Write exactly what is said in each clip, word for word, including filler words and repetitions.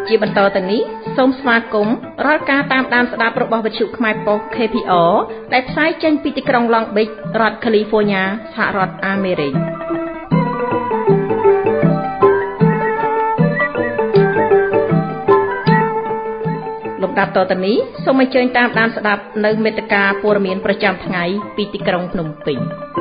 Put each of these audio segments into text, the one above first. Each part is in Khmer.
ជាបន្តទៅនេះសូមស្វាគមន៍រាល់ការតាមដានស្ដាប់របស់វិទ្យុខ្មែរប៉ុស្តិ៍ ខេ ភី អារ ដែលផ្សាយចេញពីទីក្រុង Long Beach រដ្ឋ California សហរដ្ឋអាមេរិកលំដាប់តទៅនេះសូមអញ្ជើញតាមដានស្ដាប់នៅមេត្តាព័ត៌មានប្រចាំថ្ងៃពីទីក្រុងភ្នំពេញ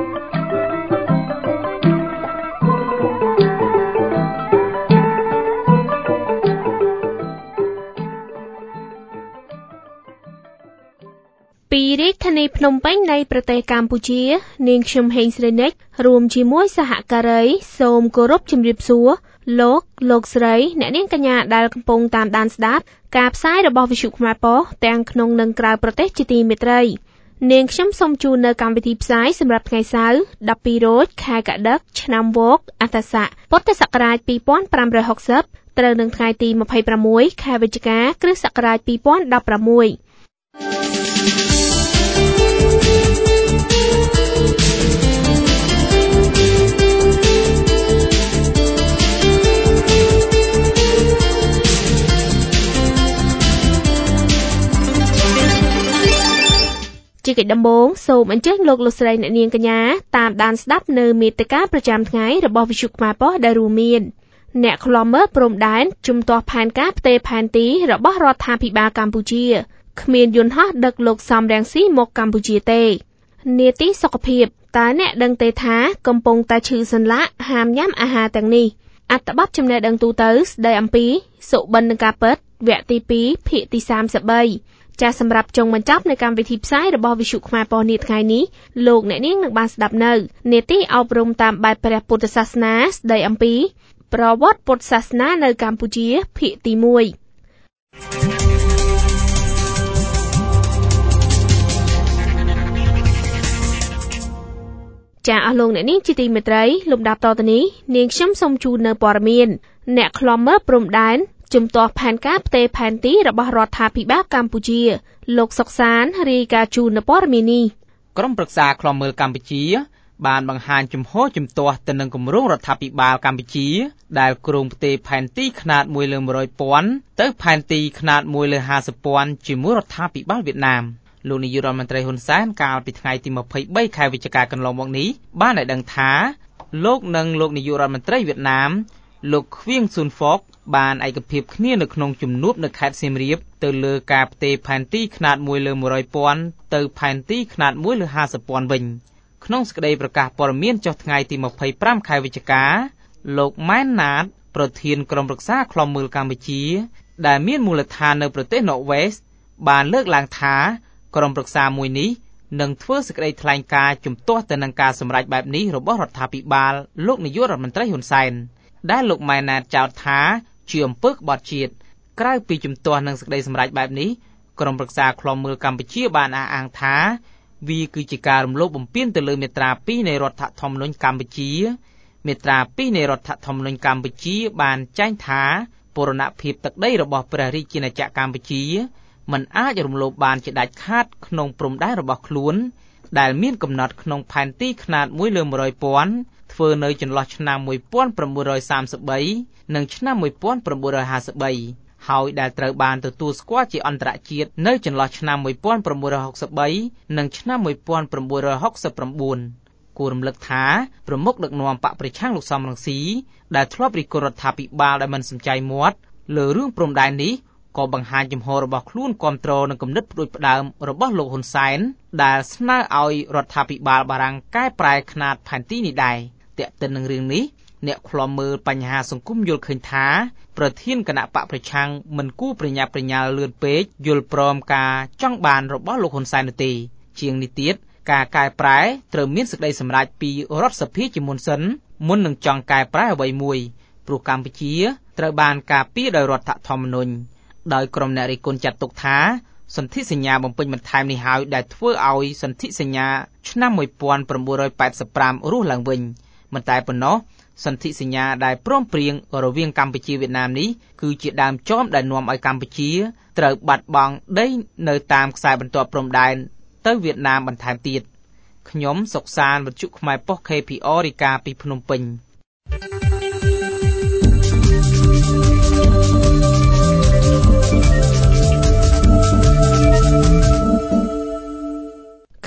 ពីរាជធានីភ្នំពេញនៃប្រទេសកម្ពុជានាងខ្ញុំហេងស្រីនិចរួមជាមួយសហការីសូមគោរពជំរាបសួរលោកលោកស្រីអ្នកនាងកញ្ញាដែលកំពុងតាមដានស្ដាប់ការផ្សាយរបស់វិទ្យុខ្មែរប៉ុស្តិ៍ទាំងក្នុងនិងក្រៅប្រទេសជាទីមេត្រីនាងខ្ញុំសូមជូននៅកម្មវិធីផ្សាយសម្រាប់ថ្ងៃសៅរ៍ដប់ពីររោចខែកក្កដាឆ្នាំវកអត្តស័កពុទ្ធសករាជពីរពាន់ប្រាំរយហកសិបត្រូវនឹងថ្ងៃទីម្ភៃប្រាំមួយខែវិច្ឆិកាគ្រិស្តសករាជពីរពាន់ដប់ប្រាំមួយជាកិច្ចដំបូងសូមអញ្ជើញលោកលោកស្រីអ្នកនាងកញ្ញាតាមដានស្ដាប់នៅមេត្តាប្រចាំថ្ងៃរបស់វិទ្យុខ្មែរប៉ុស្តិ៍ដែលរួមមានអ្នកខ្លំមើលព្រំដែនជំទាស់ផែនការផ្ទេរផែនទីរបស់រដ្ឋាភិបាលកម្ពុជាគ្មានយន្តហោះដឹកលោកសំរងស៊ីមកកម្ពុជាទេនាទីសុខភាពតើអ្នកដឹងទេថាកំពុងតែឈឺសន្លាក់ហាមញ៉ាំអាហារទាំងនេះអត្ថបទចំណេះដឹងទូទៅស្ដីអំពីសុបិននឹងការពិតវគ្គទីពីរភាគទីសាមសិបបីចាសសម្រាប់ចុងបញ្ចប់នៃកម្មវិធីផ្សាយរបស់វិទ្យុខ្មែរប៉ុស្តិ៍នាថ្ងៃនេះលោកអ្នកនាងនឹងបានស្ដាប់នៅនាទីអប់រំតាមបែបព្រះពុទ្ធសាសនាស្ដីអំពីប្រវត្តិពុទ្ធសាសនានៅកម្ពុជាភាគទីមួយចាអស់លោកអ្នកនាងជាទីមេត្រីលំដាប់តទៅនេះនាងខ្ញុំសូមជូននៅព័ត៌មានអ្នកខ្លំមើលព្រំដែនជំទាស់ផែនការផ្ទេរផែនទីរបស់រដ្ឋាភិបាលកម្ពុជាលោកសុកសានរាយការណ៍ជូននៅព័ត៌មាននេះក្រុមប្រឹក្សាខ្លំមើលកម្ពុជាបានបង្ហាញជំហរជំទាស់ទៅនឹងគម្រោងរដ្ឋាភិបាលកម្ពុជាដែលគ្រោងផ្ទេរផែនទីខ្នាតមួយលើមួយរយពាន់ទៅផែនទីខ្នាតមួយលើហាសិបពាន់ជាមួយរដ្ឋាភិបាលវៀតណាមលោកនាយករដ្ឋមន្ត្រីហ៊ុនសែនកាលពីថ្ងៃទីម្ភៃបីខែវិច្ឆិកាកន្លងមកនេះបានឲ្យដឹងថាលោកនិងលោកនាយករដ្ឋមន្ត្រីវៀតណាមលោកឃ្វៀងស៊ុនហ្វកបានឯកភាពគ្នានៅក្នុងជំនួបនៅខេត្តសៀមរាបទៅលើការផ្ទេរផែនទីខ្នាតមួយលើមួយរយពាន់ទៅផែនទីខ្នាតមួយលើហាសិបពាន់វិញក្នុងសេចក្តីប្រកាសព័ត៌មានចុះថ្ងៃទីម្ភៃប្រាំខែវិច្ឆិកាលោកម៉ែនណាតប្រធានក្រុមប្រឹក្សាខ្លំមើលកម្ពុជាដែលមានមូលដ្ឋាននៅប្រទេសណ័រវេសបានលើកឡើងថាក្រុមប្រឹក្សាមួយនេះនឹងធ្វើសេចក្តីថ្លែងការណ៍ជំទាស់ទៅនឹងការសម្រេចបែបនេះរបស់រដ្ឋាភិបាលលោកនាយករដ្ឋមន្ត្រីហ៊ុនសែនដែលលោកម៉ែនណាតចោទថាជាអំពើក្បត់ជាតិក្រៅពីជំទាស់នឹងសេចក្តីសម្រេចបែបនេះក្រុមប្រឹក្សាខ្លំមើលកម្ពុជាបានអះអាងថាវាគឺជាការរំលោភបំពានទៅលើមាត្រាពីរនៃរដ្ឋធម្មនុញ្ញកម្ពុជាមាត្រាពីរនៃរដ្ឋធម្មនុញ្ញកម្ពុជាបានចែងថាបូរណភាពទឹកដីរបស់ព្រះរាជាណាចក្រកម្ពុជាមិនអាចរំលោភបានជាដាច់ខាតក្នុងព្រំដែនរបស់ខ្លួនដែលមានកំណត់ក្នុងផែនទីខ្នាតមួយលើមួយរយពាន់ធ្វើនៅចន្លោះឆ្នាំមួយពាន់ប្រាំមួយរយសាមសិបបីនិងឆ្នាំមួយពាន់ប្រាំមួយរយហាសិបបីហើយដែលត្រូវបានទទួលស្គាល់ជាអន្តរជាតិនៅចន្លោះឆ្នាំមួយពាន់ប្រាំមួយរយហកសិបបីនិងឆ្នាំមួយពាន់ប្រាំមួយរយហកសិបប្រាំគួររំលឹកថាប្រមុខដឹកនាំបកប្រឆាំងលោកសំរងស៊ីដែលធ្លាប់រិះគន់រដ្ឋាភិបាលដែលមិនសំចៃមាត់លើរឿងព្រំដែននេះក៏បង្ហាញជំហររបស់ខ្លួនគាំទ្រនឹងគំនិតផ្ដួចផ្ដើមរបស់លោកហ៊ុនសែនដែលស្នើឲ្យរដ្ឋាភិបាលបារាំងកែប្រែខ្នាតផែនទីនេះដែរទាក់ទិននឹងរឿងនេះអ្នកខ្លំមើលបញ្ហាសង្គមយល់ឃើញថាប្រធានគណៈបកប្រឆាំងមិនគួរប្រញាប់ប្រញាល់លឿនពេកយល់ព្រមការចង់បានរបស់លោកហ៊ុនសែននោះទេជាងនេះទៀតការកែប្រែត្រូវមានសេចក្តីសម្រេចពីរដ្ឋសភាជាមុនសិនមុននឹងចង់កែប្រែអ្វីមួយព្រោះកម្ពុជាត្រូវបានការពារដោយរដ្ឋធម្មនុញ្ញដោយក្រុមអ្នករិះគន់ចាត់ទុកថាសន្ធិសញ្ញាបំពេញបន្ថែមនេះហើយដែលធ្វើឲ្យសន្ធិសញ្ញាឆ្នាំមួយពាន់ប្រាំមួយរយប៉ែតសិបប្រាំរស់ឡើងវិញមិនតែប៉ុណ្ណោះសន្ធិសញ្ញាដែលព្រមព្រៀងរវាងកម្ពុជាវៀតណាមនេះគឺជាដើមចមដែលនាំឲ្យកម្ពុជាត្រូវបាត់បង់ដីនៅតាមខ្សែបន្ទាត់ព្រំដែនទៅវៀតណាមបន្ថែមទៀតខ្ញុំសុកសានវិទ្យុខ្មែរប៉ុស្តិ៍ ខេ ភី អារ រាយការណ៍ពីភ្នំពេញ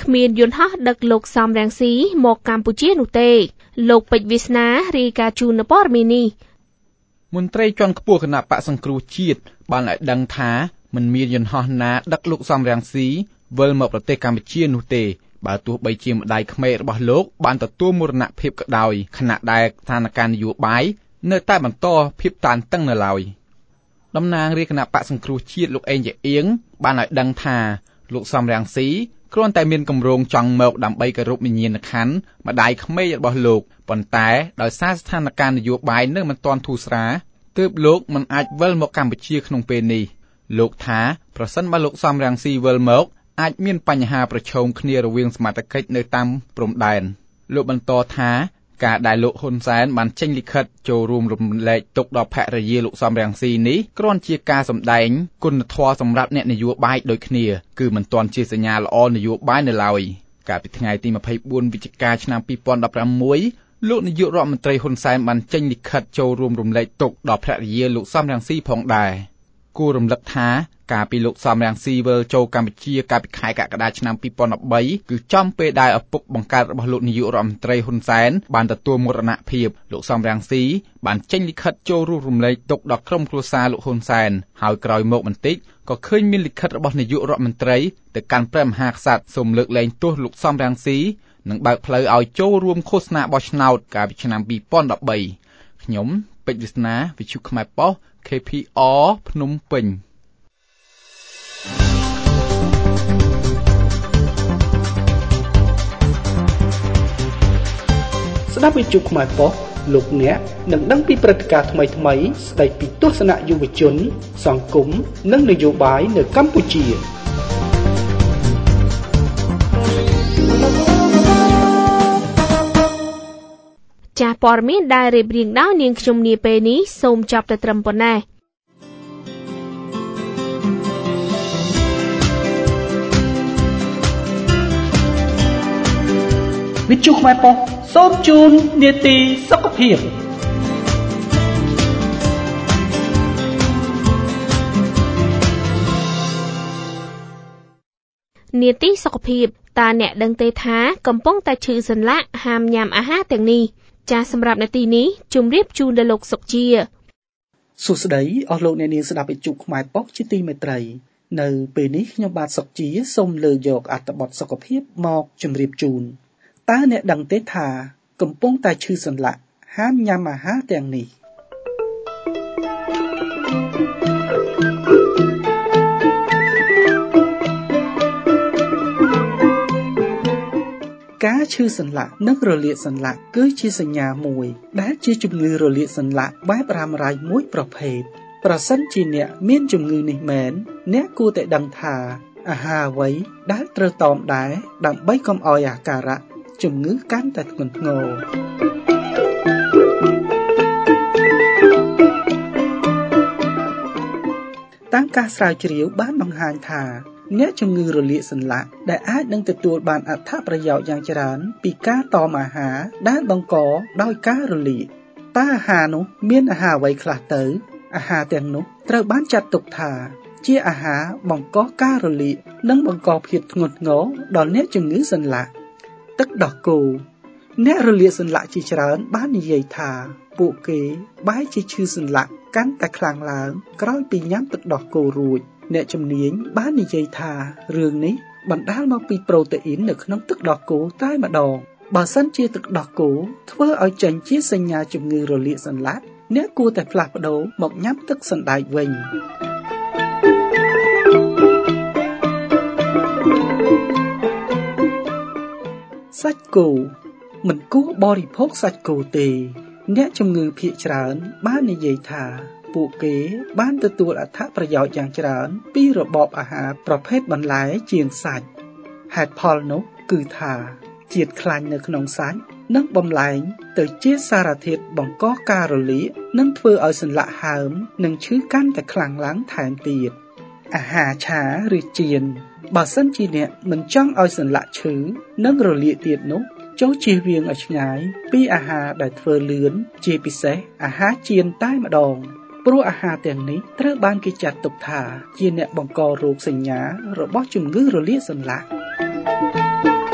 គ្មានយន្តហោះដឹកលោកសំរងស៊ីមកកម្ពុជានោះទេលោកពេជ្រវាសនារាយការណ៍ជូននៅព័ត៌មាននេះមន្ត្រីជាន់ខ្ពស់គណៈបកសង្គ្រោះជាតិបានឲ្យដឹងថាមិនមានយន្តហោះណាដឹកលោកសំរងស៊ីវិលមកប្រទេសកម្ពុជានោះទេបើទោះបីជាម្ដាយក្មេករបស់លោកបានទទួលមរណភាពក៏ដោយខណៈដែលស្ថានភាពនយោបាយនៅតែបន្តភាពតានតឹងនៅឡើយតំណាងរាជគណៈបកសង្គ្រោះជាតិលោកអេងជាអៀងបានឲ្យដឹងថាលោកសំរងស៊ីគ្រាន់តែមានគម្រោងចង់មកដើម្បីគោរពវិញ្ញាណក្ខន្ធម្ដាយក្មេករបស់លោកប៉ុន្តែដោយសារស្ថានភាពនយោបាយនៅមិនទាន់ធូរស្រាលទើបលោកមិនអាចវិលមកកម្ពុជាក្នុងពេលនេះលោកថាប្រសិនបើលោកសំរងស៊ីវិលមកអាចមានបញ្ហាប្រឈមគ្នារវាងសមត្ថកិច្ចនៅតាមព្រំដែនលោកបន្តថាការដែលលោកហ៊ុនសែនបានចេញលិខិតចូលរួមរំលែកទុក្ខដល់ភរិយាលោកសំរងស៊ីនេះគ្រាន់ជាការសម្ដែងគុណធម៌សម្រាប់អ្នកនយោបាយដូចគ្នាគឺមិនទាន់ជាសញ្ញាល្អនយោបាយនៅឡើយកាលពីថ្ងៃទីម្ភៃបួនវិច្ឆិកាឆ្នាំពីរពាន់ដប់ប្រាំមួយលោកនាយករដ្ឋមន្ត្រីហ៊ុនសែនបានចេញលិខិតចូលរួមរំលែកទុក្ខដល់ភរិយាលោកសំរងស៊ីផងដែរគួររំលឹកថាកាលពីលោកសំរងស៊ីវិលចូលកម្ពុជាកាលពីខែកក្កដាឆ្នាំពីរពាន់ដប់បីគឺចំពេលដែលឪពុកបង្កើតរបស់លោកនាយករដ្ឋមន្ត្រីហ៊ុនសែនបានទទួលមរណភាពលោកសំរងស៊ីបានចេញលិខិតចូលរួមរំលែកទុក្ខដល់ក្រុមគ្រួសារលោកហ៊ុនសែនហើយក្រោយមកបន្តិចក៏ឃើញមានលិខិតរបស់នាយករដ្ឋមន្ត្រីទៅកាន់ព្រះមហាក្សត្រសូមលើកលែងទោសលោកសំរងស៊ីនិងបើកផ្លូវឲ្យចូលរួមឃោសនាបោះឆ្នោតកាលពីឆ្នាំពីរពាន់ដប់បីខ្ញុំពេជ្រវាសនាវិទ្យុខ្មែរប៉ុស្តិ៍ ខេ ភី អារ ភ្នំពេញស្ដាប់វិទ្យុខ្មែរប៉ុស្តិ៍លោកអ្នកនឹងដឹងពីព្រឹត្តិការណ៍ថ្មីៗស្ដីពីទស្សនៈយុវជនសង្គមនិងនយោបាយនៅកម្ពុជាចាស់ព័ត៌មានដែលរៀបរៀងដោយនាងខ្ញុំនាពេលនេះសូមចាប់តែត្រឹមប៉ុណ្ណេះវិទ្យុខ្មែរប៉ុស្តិ៍សូមជូននាទីសុខភាពនាទីសុខភាពតើអ្នកដឹងទេថាកំពុងតែឈឺសន្លាក់ហាមញ៉ាំអាហារទាំងនេះចាសសម្រាប់នាទីនេះជម្រាបជូនដល់លោកសុកជាសួស្តីអស់លោកអ្នកនាងស្ដាប់វិទ្យុខ្មែរប៉ុស្តិ៍ជាទីមេត្រីនៅពេលនេះខ្ញុំបាទសុកជាសូមលើកយកអត្ថបទសុខភាពមកជម្រាបជូនតើអ្នកដឹងទេថាកំពុងតែឈឺសន្លាក់ហាមញ៉ាំអាហារទាំងនេះការឈឺសន្លាក់និងរលាកសន្លាក់គឺជាសញ្ញាមួយដែលជាជំងឺរលាកសន្លាក់បែបរ៉ាំរ៉ៃមួយប្រភេទប្រសិនជាអ្នកមានជំងឺនេះមែនអ្នកគួរតែដឹងថាអាហារអ្វីដែលត្រូវតមដែរដើម្បីកុំឲ្យអាការៈជំងឺកាន់តែធ្ងន់ធ្ងរតាមការស្រាវជ្រាវបានបង្ហាញថាអ្នកជំងឺរលាកសន្លាក់ដែលអាចនឹងទទួលបានអត្ថប្រយោជន៍យ៉ាងច្រើនពីការតមអាហារដែលបង្កដោយការរលាកតើអាហារនោះមានអាហារអ្វីខ្លះទៅអាហារទាំងនោះត្រូវបានចាត់ទុកថាជាអាហារបង្កការរលាកនិងបង្កភាពធ្ងន់ធ្ងរដល់អ្នកជំងឺសន្លាក់ទឹកដោះគោអ្នករលាកសន្លាក់ជាច្រើនបាននិយាយថាពួកគេបែរជាឈឺសន្លាក់កាន់តែខ្លាំងឡើងក្រោយពីញ៉ាំទឹកដោះគោរួចអ្នកជំនាញបាននិយាយថារឿងនេះបណ្ដាលមកពីប្រូតេអ៊ីននៅក្នុងទឹកដោះគោតែម្ដងបើសិនជាទឹកដោះគោធ្វើឲ្យចេញជាសញ្ញាជំងឺរលាកសន្លាក់អ្នកគួរតែផ្លាស់ប្ដូរមកញ៉ាំទឹកសណ្តែកវិញសាច់គោមិនគួរបរិភោគសាច់គោទេអ្នកជំងឺភាគច្រើនបាននិយាយថាពួកគេបានទទួលអត្ថប្រយោជន៍យ៉ាងច្រើនពីរបបអាហារប្រភេទបន្លែជាងសាច់ហេតុផលនោះគឺថាជាតិខ្លាញ់នៅក្នុងសាច់និងបំលែងទៅជាសារធាតុបង្កការរលាកនិងធ្វើឲ្យសន្លាក់ហើមនិងឈឺកាន់តែខ្លាំងឡើងថែមទៀតអាហារឆាឬចៀនបើសិនជាអ្នកមិនចង់ឲ្យសន្លាក់ឈឺនិងរលាកទៀតនោះចូលជៀសវាងឲ្យឆ្ងាយពីអាហារដែលធ្វើលឿនជាពិសេសអាហារចៀនតែម្ដងព្រោះអាហារទាំងនេះត្រូវបានគេចាត់ទុកថាជាអ្នកបង្ករោគសញ្ញារបស់ជំងឺរលាកសន្លាក់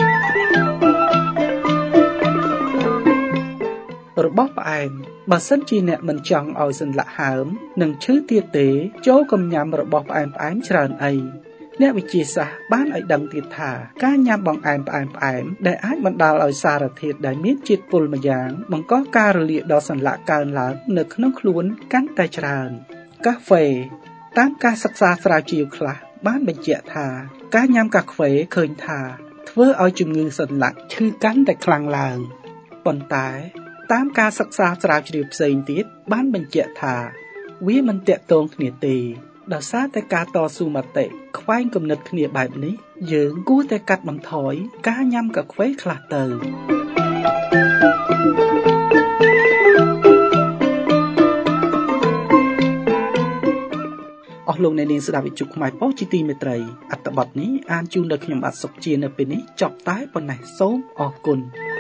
របស់ផ្អែមបើសិនជាអ្នកមិនចង់ឲ្យសន្លាក់ហើមនិងឈឺទៀតទេចូលកុំញ៉ាំរបស់ផ្អែមផ្អែមច្រើនអីអ្នកវិទ្យាសាស្ត្របានឲ្យដឹងទៀតថាការញ៉ាំបង្អែមផ្អែមផ្អែមដែលអាចបណ្ដាលឲ្យសារធាតុដែលមានជាតិពុលម្យ៉ាងបង្កការរលាកដល់សន្លាក់កើនឡើងនៅក្នុងខ្លួនកាន់តែច្រើនកាហ្វេតាមការសិក្សាស្រាវជ្រាវខ្លះបានបញ្ជាក់ថាការញ៉ាំកាហ្វេឃើញថាធ្វើឲ្យជំងឺសន្លាក់ឈឺកាន់តែខ្លាំងឡើងប៉ុន្តែតាមការសិក្សាស្រាវជ្រាវផ្សេងទៀតបានបញ្ជាក់ថាវាមិនទាក់ទងគ្នាទេដោយសារតែការតស៊ូមតិខ្វែងគំនិតគ្នាបែបនេះយើងគួរតែកាត់បន្ថយការញ៉ាំកាហ្វេខ្លះទៅអស់លោកអ្នកនាងស្ដាប់វិទ្យុខ្មែរប៉ុស្តិ៍ជាទីមេត្រីអត្ថបទនេះអានជូនដល់ខ្ញុំបាទសុកជានៅពេលនេះចប់តែប៉ុណ្ណេះសូមអរគុណ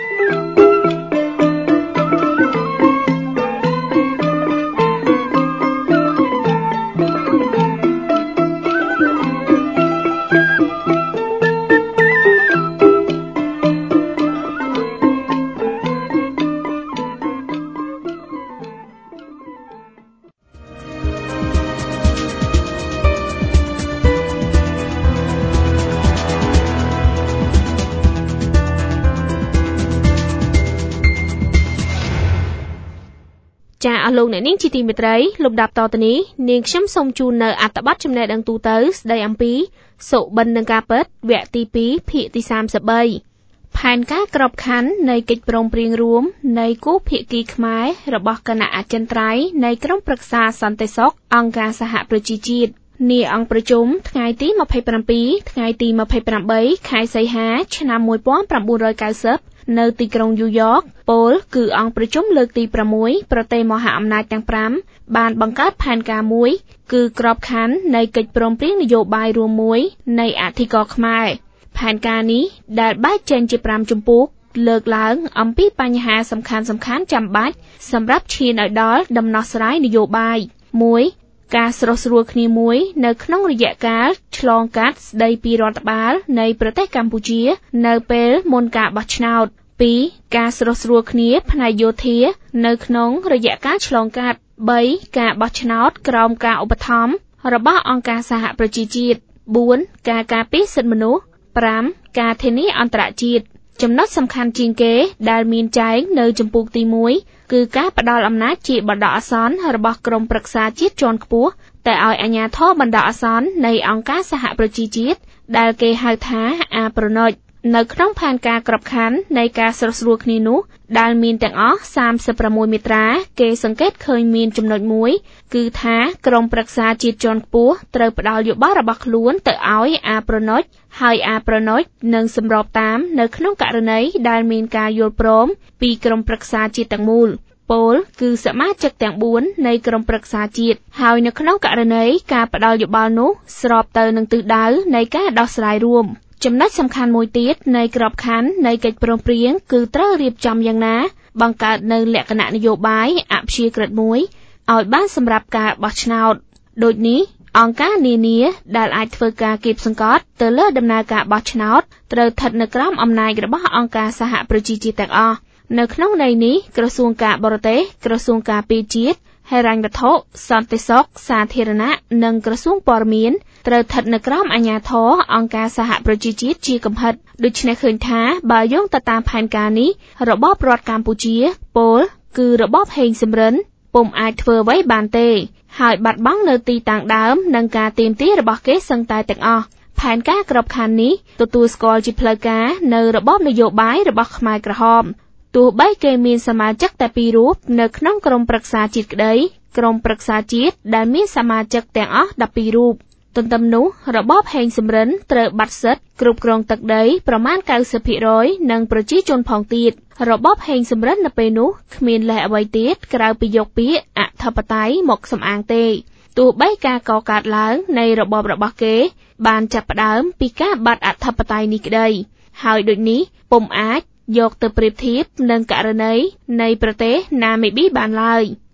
ចាអស់លោកអ្នកនាងជាទីមេត្រីលំដាប់តទៅនេះនាងខ្ញុំសូមជូននៅអត្ថបទចំណេះដឹងទូទៅស្ដីអំពីសុបិននឹងការពិតវគ្គទីពីរភាគទីសាមសិបបីផែនការក្របខ័ណ្ឌនៃកិច្ចព្រមព្រៀងរួមនៃគូភាគីខ្មែររបស់គណៈអចិន្ត្រៃយ៍នៃក្រុមប្រឹក្សាសន្តិសុខអង្គការសហប្រជាជាតិនាអង្គប្រជុំថ្ងៃទីម្ភៃប្រាំពីរថ្ងៃទីម្ភៃប្រាំបីខែសីហាឆ្នាំmột nghìn chín trăm chín mươiនៅទីក្រុងញូវយ៉កប៉ូលគឺអង្គប្រជុំលើកទីប្រាំមួយប្រទេសមហាអំណាចទាំងប្រាំបានបង្កើតផែនការមួយគឺក្របខ័ណ្ឌនៃកិច្ចព្រមព្រៀងនយោបាយរួមមួយនៃអធិការខ្មែរផែនការនេះដែលបែងចែកជាប្រាំជំពូកលើកឡើងអំពីបញ្ហាសំខាន់សំខាន់ចាំបាច់សម្រាប់ឈានឲ្យដល់ដំណោះស្រាយនយោបាយមួយការស្រុះស្រួលគ្នាមួយនៅក្នុងរយៈកាលឆ្លងកាត់ស្ដីពីរដ្ឋបាលនៃប្រទេសកម្ពុជានៅពេលមុនការបោះឆ្នោតពីរការស្រុះស្រួលគ្នាផ្នែកយោធានៅក្នុងរយៈកាលឆ្លងកាត់បីការបោះឆ្នោតក្រោមការឧបត្ថម្ភរបស់អង្គការសហប្រជាជាតិបួនការការពារសិទ្ធិមនុស្សប្រាំការធានាអន្តរជាតិចំណុចសំខាន់ជាងគេដែលមានចែងនៅជំពូកទីមួយគឺការផ្ដល់អំណាចជាបណ្ដោះអាសន្នរបស់ក្រុមប្រឹក្សាជាតិជាន់ខ្ពស់តែឲ្យអាជ្ញាធរបណ្ដោះអាសន្ននៃអង្គការសហប្រជាជាតិដែលគេហៅថាអាប្រណុចនៅក្នុងផែនការក្របខ័ណ្ឌនៃការស្រុះស្រួលគ្នានោះដែលមានទាំងអស់សាមសិបប្រាំមួយមាត្រាគេសង្កេតឃើញមានចំណុចមួយគឺថាក្រុមប្រឹក្សាជាតិជាន់ខ្ពស់ត្រូវផ្ដល់យោបល់របស់ខ្លួនទៅឲ្យអាប្រណុចហើយអាប្រណុចនឹងសម្របតាមនៅក្នុងករណីដែលមានការយល់ព្រមពីក្រុមប្រឹក្សាជាតិទាំងមូលពោលគឺសមាជិកទាំងបួននៃក្រុមប្រឹក្សាជាតិហើយនៅក្នុងករណីការផ្ដល់យោបល់នោះស្របទៅនឹងទិសដៅនៃការដោះស្រាយរួមចំណុចសំខាន់មួយទៀតនៃក្របខ័ណ្ឌនៃកិច្ចព្រមព្រៀងគឺត្រូវរៀបចំយ៉ាងណាបង្កើតនៅលក្ខណៈនយោបាយអព្យាក្រឹតមួយឲ្យបានសម្រាប់ការបោះឆ្នោតដូចនេះអង្គការនានាដែលអាចធ្វើការគៀបសង្កត់ទៅលើដំណើរការបោះឆ្នោតត្រូវស្ថិតនៅក្រោមអំណាចរបស់អង្គការសហប្រជាជាតិទាំងអស់នៅក្នុងន័យនេះក្រសួងការបរទេសក្រសួងការពារជាតិហិរញ្ញវត្ថុសន្តិសុខសាធារណៈនិងក្រសួងព័ត៌មានត្រូវស្ថិតនៅក្រោមអាជ្ញាធរអង្គការសហប្រជាជាតិជាកំហិតដូច្នេះឃើញថាបើយោងទៅតាមផែនការនេះរបបរដ្ឋកម្ពុជាពោលគឺរបបហេងសំរិនពុំអាចធ្វើអ្វីបានទេហើយបាត់បង់នៅទីតាំងដើមនិងការទាមទាររបស់គេសឹងតែទាំងអស់ផែនការក្របខ័ណ្ឌនេះទទួលស្គាល់ជាផ្លូវការនៅរបបនយោបាយរបស់ខ្មែរក្រហមទោះបីគេមានសមាជិកតែពីររូបនៅក្នុងក្រុមប្រឹក្សាជាតិក្តីក្រុមប្រឹក្សាជាតិដែលមានសមាជិកទាំងអស់ដប់ពីររូបទន្ទឹមនោះរបបហេងសំរិនត្រូវបាត់សិទ្ធិគ្រប់គ្រងទឹកដីប្រមាណ កៅសិបភាគរយ និងប្រជាជនផងទៀតរបបហេងសំរិននៅពេលនោះគ្មានលេសអ្វីទៀតក្រៅពីយកពាក្យអធិបតេយ្យមកសំអាងទេទោះបីការកកើតឡើងនៃរបបរបស់គេបានចាប់ផ្ដើមពីការបាត់អធិបតេយ្យនេះក្តីហើយដូចនេះពុំអាចយកទៅប្រៀបធៀបនឹងករណីនៃប្រទេសណាមីប៊ីបានឡើយ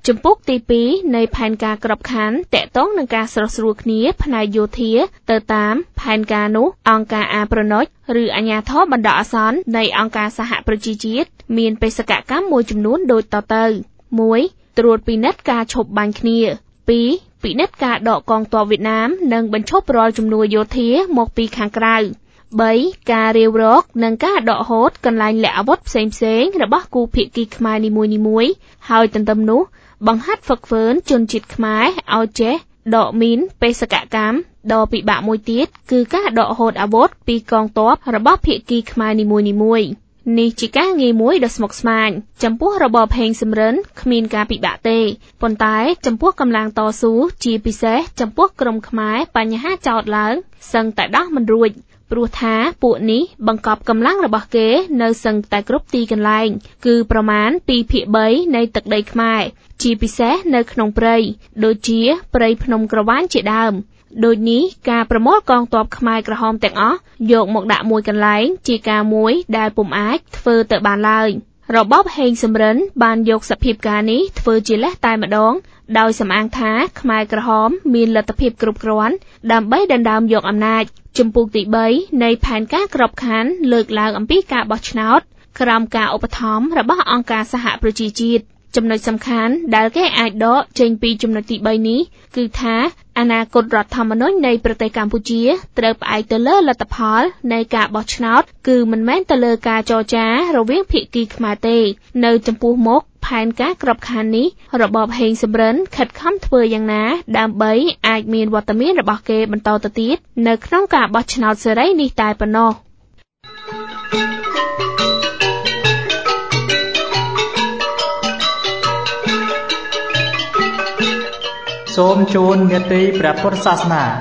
ចំពោះទីពីរនៃផែនការក្របខ័ណ្ឌតាក់ទងនឹងការស្រោះស្រួលគ្នាផ្នែកយោធាទៅតាមផែនការនោះអង្គការអាប្រណុចឬអាជ្ញាធរបណ្ដោះអាសន្ននៃអង្គការសហប្រជាជាតិមានបេសកកម្មមួយចំនួនដូចតទៅ មួយ. ត្រួតពិនិត្យការឈប់បាញ់គ្នា ពីរ. ពិនិត្យការដកកងទ័ពវៀតណាមនិងបញ្ឈប់រាល់ជំនួយយោធាមកពីខាងក្រៅ បី. ការរាវរកនិងការដកហូតកន្លែងលាក់អាវុធផ្សេងៗរបស់គូភាគីខ្មែរនីមួយៗហើយទន្ទឹមនោះបង្ហាត់ហ្វឹកហ្វឺនជនជាតិខ្មែរឲ្យចេះដកមីនបេសកកម្មដ៏ពិបាកមួយទៀតគឺការដកហូតអាវុធពីកងទ័ពរបស់ភាគីខ្មែរនីមួយៗនេះជាការងារមួយដ៏ស្មុគស្មាញចំពោះរបបហេងសំរិនគ្មានការពិបាកទេប៉ុន្តែចំពោះកម្លាំងតស៊ូជាពិសេសចំពោះក្រុមខ្មែរបញ្ហាចោទឡើងសឹងតែដោះមិនរួចព្រោះថាពួកនេះបង្កប់កម្លាំងរបស់គេនៅសឹងតែគ្រប់ទីកន្លែងគឺប្រមាណពីរភាគបីនៃទឹកដីខ្មែរជាពិសេសនៅក្នុងព្រៃដូចជាព្រៃភ្នំក្រវាញជាដើមដូចនេះការប្រមូលកងទ័ពខ្មែរក្រហមទាំងអស់យកមកដាក់មួយកន្លែងជាការមួយដែលពុំអាចធ្វើទៅបានឡើយរបបហេងសំរិនបានយកសភាពការនេះធ្វើជាលេសតែម្ដងដោយសំអាងថាខ្មែរក្រហមមានលទ្ធភាពគ្រប់គ្រាន់ដើម្បីដណ្ដើមយកអំណាចជំពូកទីបីនៃផែនការក្របខ័ណ្ឌលើកឡើងអំពីការបោះឆ្នោតក្រោមការឧបត្ថម្ភរបស់អង្គការសហប្រជាជាតិចំណុចសំខាន់ដែលគេអាចដកចេញពីចំណុចទីបីនេះគឺថាអនាគតរដ្ឋធម្មនុញ្ញនៃប្រទេសកម្ពុជាត្រូវផ្អែកទៅលើលទ្ធផលនៃការបោះឆ្នោតគឺមិនមែនទៅលើការចរចារវាងភាគីខ្មែរទេនៅចំពោះមុខផែនការក្របខ័ណ្ឌនេះរបបហេងសំរិនខិតខំធ្វើយ៉ាងណាដើម្បីអាចមានវត្តមានរបស់គេបន្តទៅទៀតនៅក្នុងការបោះឆ្នោតសេរីនេះតែប៉ុណ្ណោះសូមជូននេតិព្រះពុទ្ធសាសនា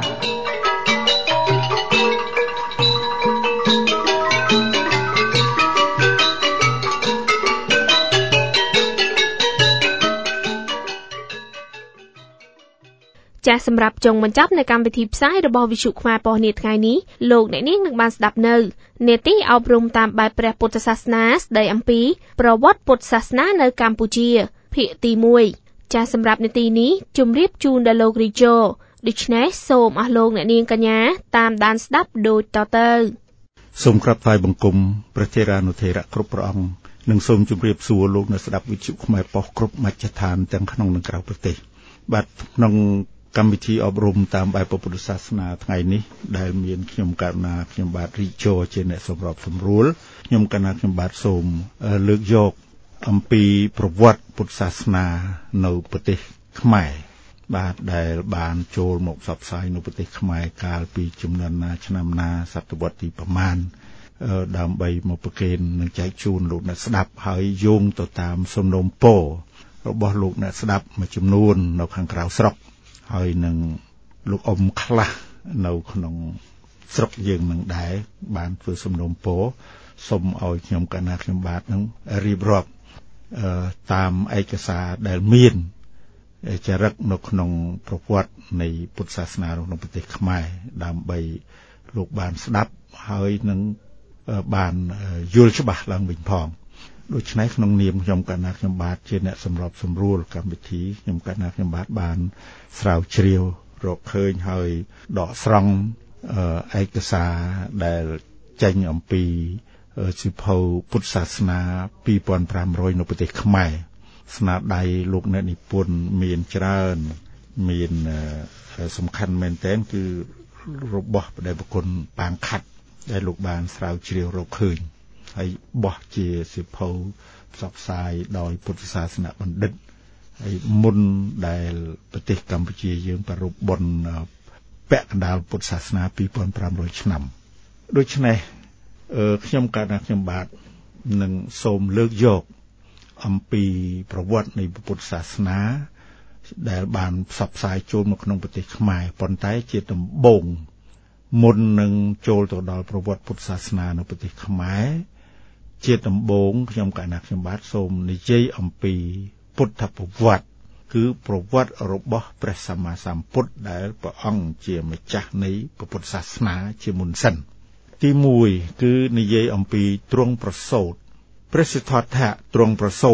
ចាសសម្រាប់ចុងបញ្ចប់នៃកម្មវិធីផ្សាយរបស់វិទ្យុខ្មែរប៉ុស្តិ៍នាថ្ងៃនេះលោកអ្នកនាងនឹងបានស្ដាប់នៅនេតិអប់រំតាមបែបព្រះពុទ្ធសាសនាស្ដីអំពីប្រវត្តិពុទ្ធសាសនានៅកម្ពុជាភាគទីមួយចាសសម្រាប់នេតិនេះជម្រាបជូនដល់លោករីជូដូច្នេះសូមអស់លោកអ្នកនាងកញ្ញាតាមដានស្ដាប់ដូចតទៅសូមក្រាបថ្វាយបង្គំព្រះធេរានុធេរៈគ្រប់ព្រះអង្គនិងសូមជម្រាបសួរលោកអ្នកស្ដាប់វិទ្យុខ្មែរប៉ុស្តិ៍គ្រប់មជ្ឈដ្ឋានទាំងក្នុងនិងក្រៅប្រទេសបាទក្នុងកម្មវិធីអប់រំតាមបែបពុទ្ធសាសនាថ្ងៃនេះដែលមានខ្ញុំកណ្ណាខ្ញុំបាទរីជូជាអ្នកសម្របសម្រួលខ្ញុំកណ្ណាខ្ញុំបាទសូមលើកយកអំពីប្រវត្តិពុទ្ធសាសនានៅប្រទេសខ្មែរបាទដែលបានចូលមកផ្សព្វផ្សាយនៅប្រទេសខ្មែរកាលពីជំនាន់ណាឆ្នាំណាសតវត្សទីប្រមាណដើម្បីមកប្រគេននិងចែកជូនលោកអ្នកស្ដាប់ហើយយោងទៅតាមសំណូមពររបស់លោកអ្នកស្ដាប់មួយចំនួននៅខាងក្រៅស្រុកហើយនឹងលោកអ៊ំខ្លះនៅក្នុងស្រុកយើងនឹងដែរបានធ្វើសំណូមពរសូមឲ្យខ្ញុំកណាខ្ញុំបាទនឹងរៀបរាប់តាមឯកសារដែលមានចរិតនៅក្នុងប្រវត្តិនៃពុទ្ធសាសនាក្នុងប្រទេសខ្មែរដើម្បីលោកបានស្ដាប់ហើយនឹងបានយល់ច្បាស់ឡើងវិញផងដូច្នេះក្នុងនាមខ្ញុំកណាខ្ញុំបាទជាអ្នកសម្របសម្រួលកម្មវិធីខ្ញុំកណាខ្ញុំបាទបានស្រាវជ្រាវរកឃើញហើយដកស្រង់ឯកសារដែលចេញអំពីសៀវភៅពុទ្ធសាសនាពីរពាន់ប្រាំរយនៅប្រទេសខ្មែរស្នាដៃលោកអ្នកនិពន្ធមានច្រើនមានសំខាន់មែនទែនគឺរបស់បដិបុគ្គលប៉ាងខាត់ដែលលោកបានស្រាវជ្រាវរកឃើញហើយបោះជាសៀវភៅផ្សព្វផ្សាយដោយពុទ្ធសាសនបណ្ឌិតហើយមុនដែលប្រទេសកម្ពុជាយើងប្រារព្ធបុណ្យពាក់កណ្ដាលពុទ្ធសាសនាពីរពាន់ប្រាំរយឆ្នាំដូច្នេះខ្ញុំកណាខ្ញុំបាទនឹងសូមលើកយកអំពីប្រវត្តិនៃពុទ្ធសាសនាដែលបានផ្សព្វផ្សាយចូលមកក្នុងប្រទេសខ្មែរប៉ុន្តែជាដំបូងមុននឹងចូលទៅដល់ប្រវត្តិពុទ្ធសាសនានៅប្រទេសខ្មែរជាដំបូងខ្ញុំកណាខ្ញុំបាទសូមនិយាយអំពីពុទ្ធប្រវត្តិគឺប្រវត្តិរបស់ព្រះសម្មាសម្ពុទ្ធដែលព្រះអង្គជាម្ចាស់នៃពុទ្ធសាសនាជាមុនសិនទីមួយគឺនិយាយអំពីទ្រង់ប្រសូតព្រះសិទ្ធត្ថៈទ្រង់ប្រសូត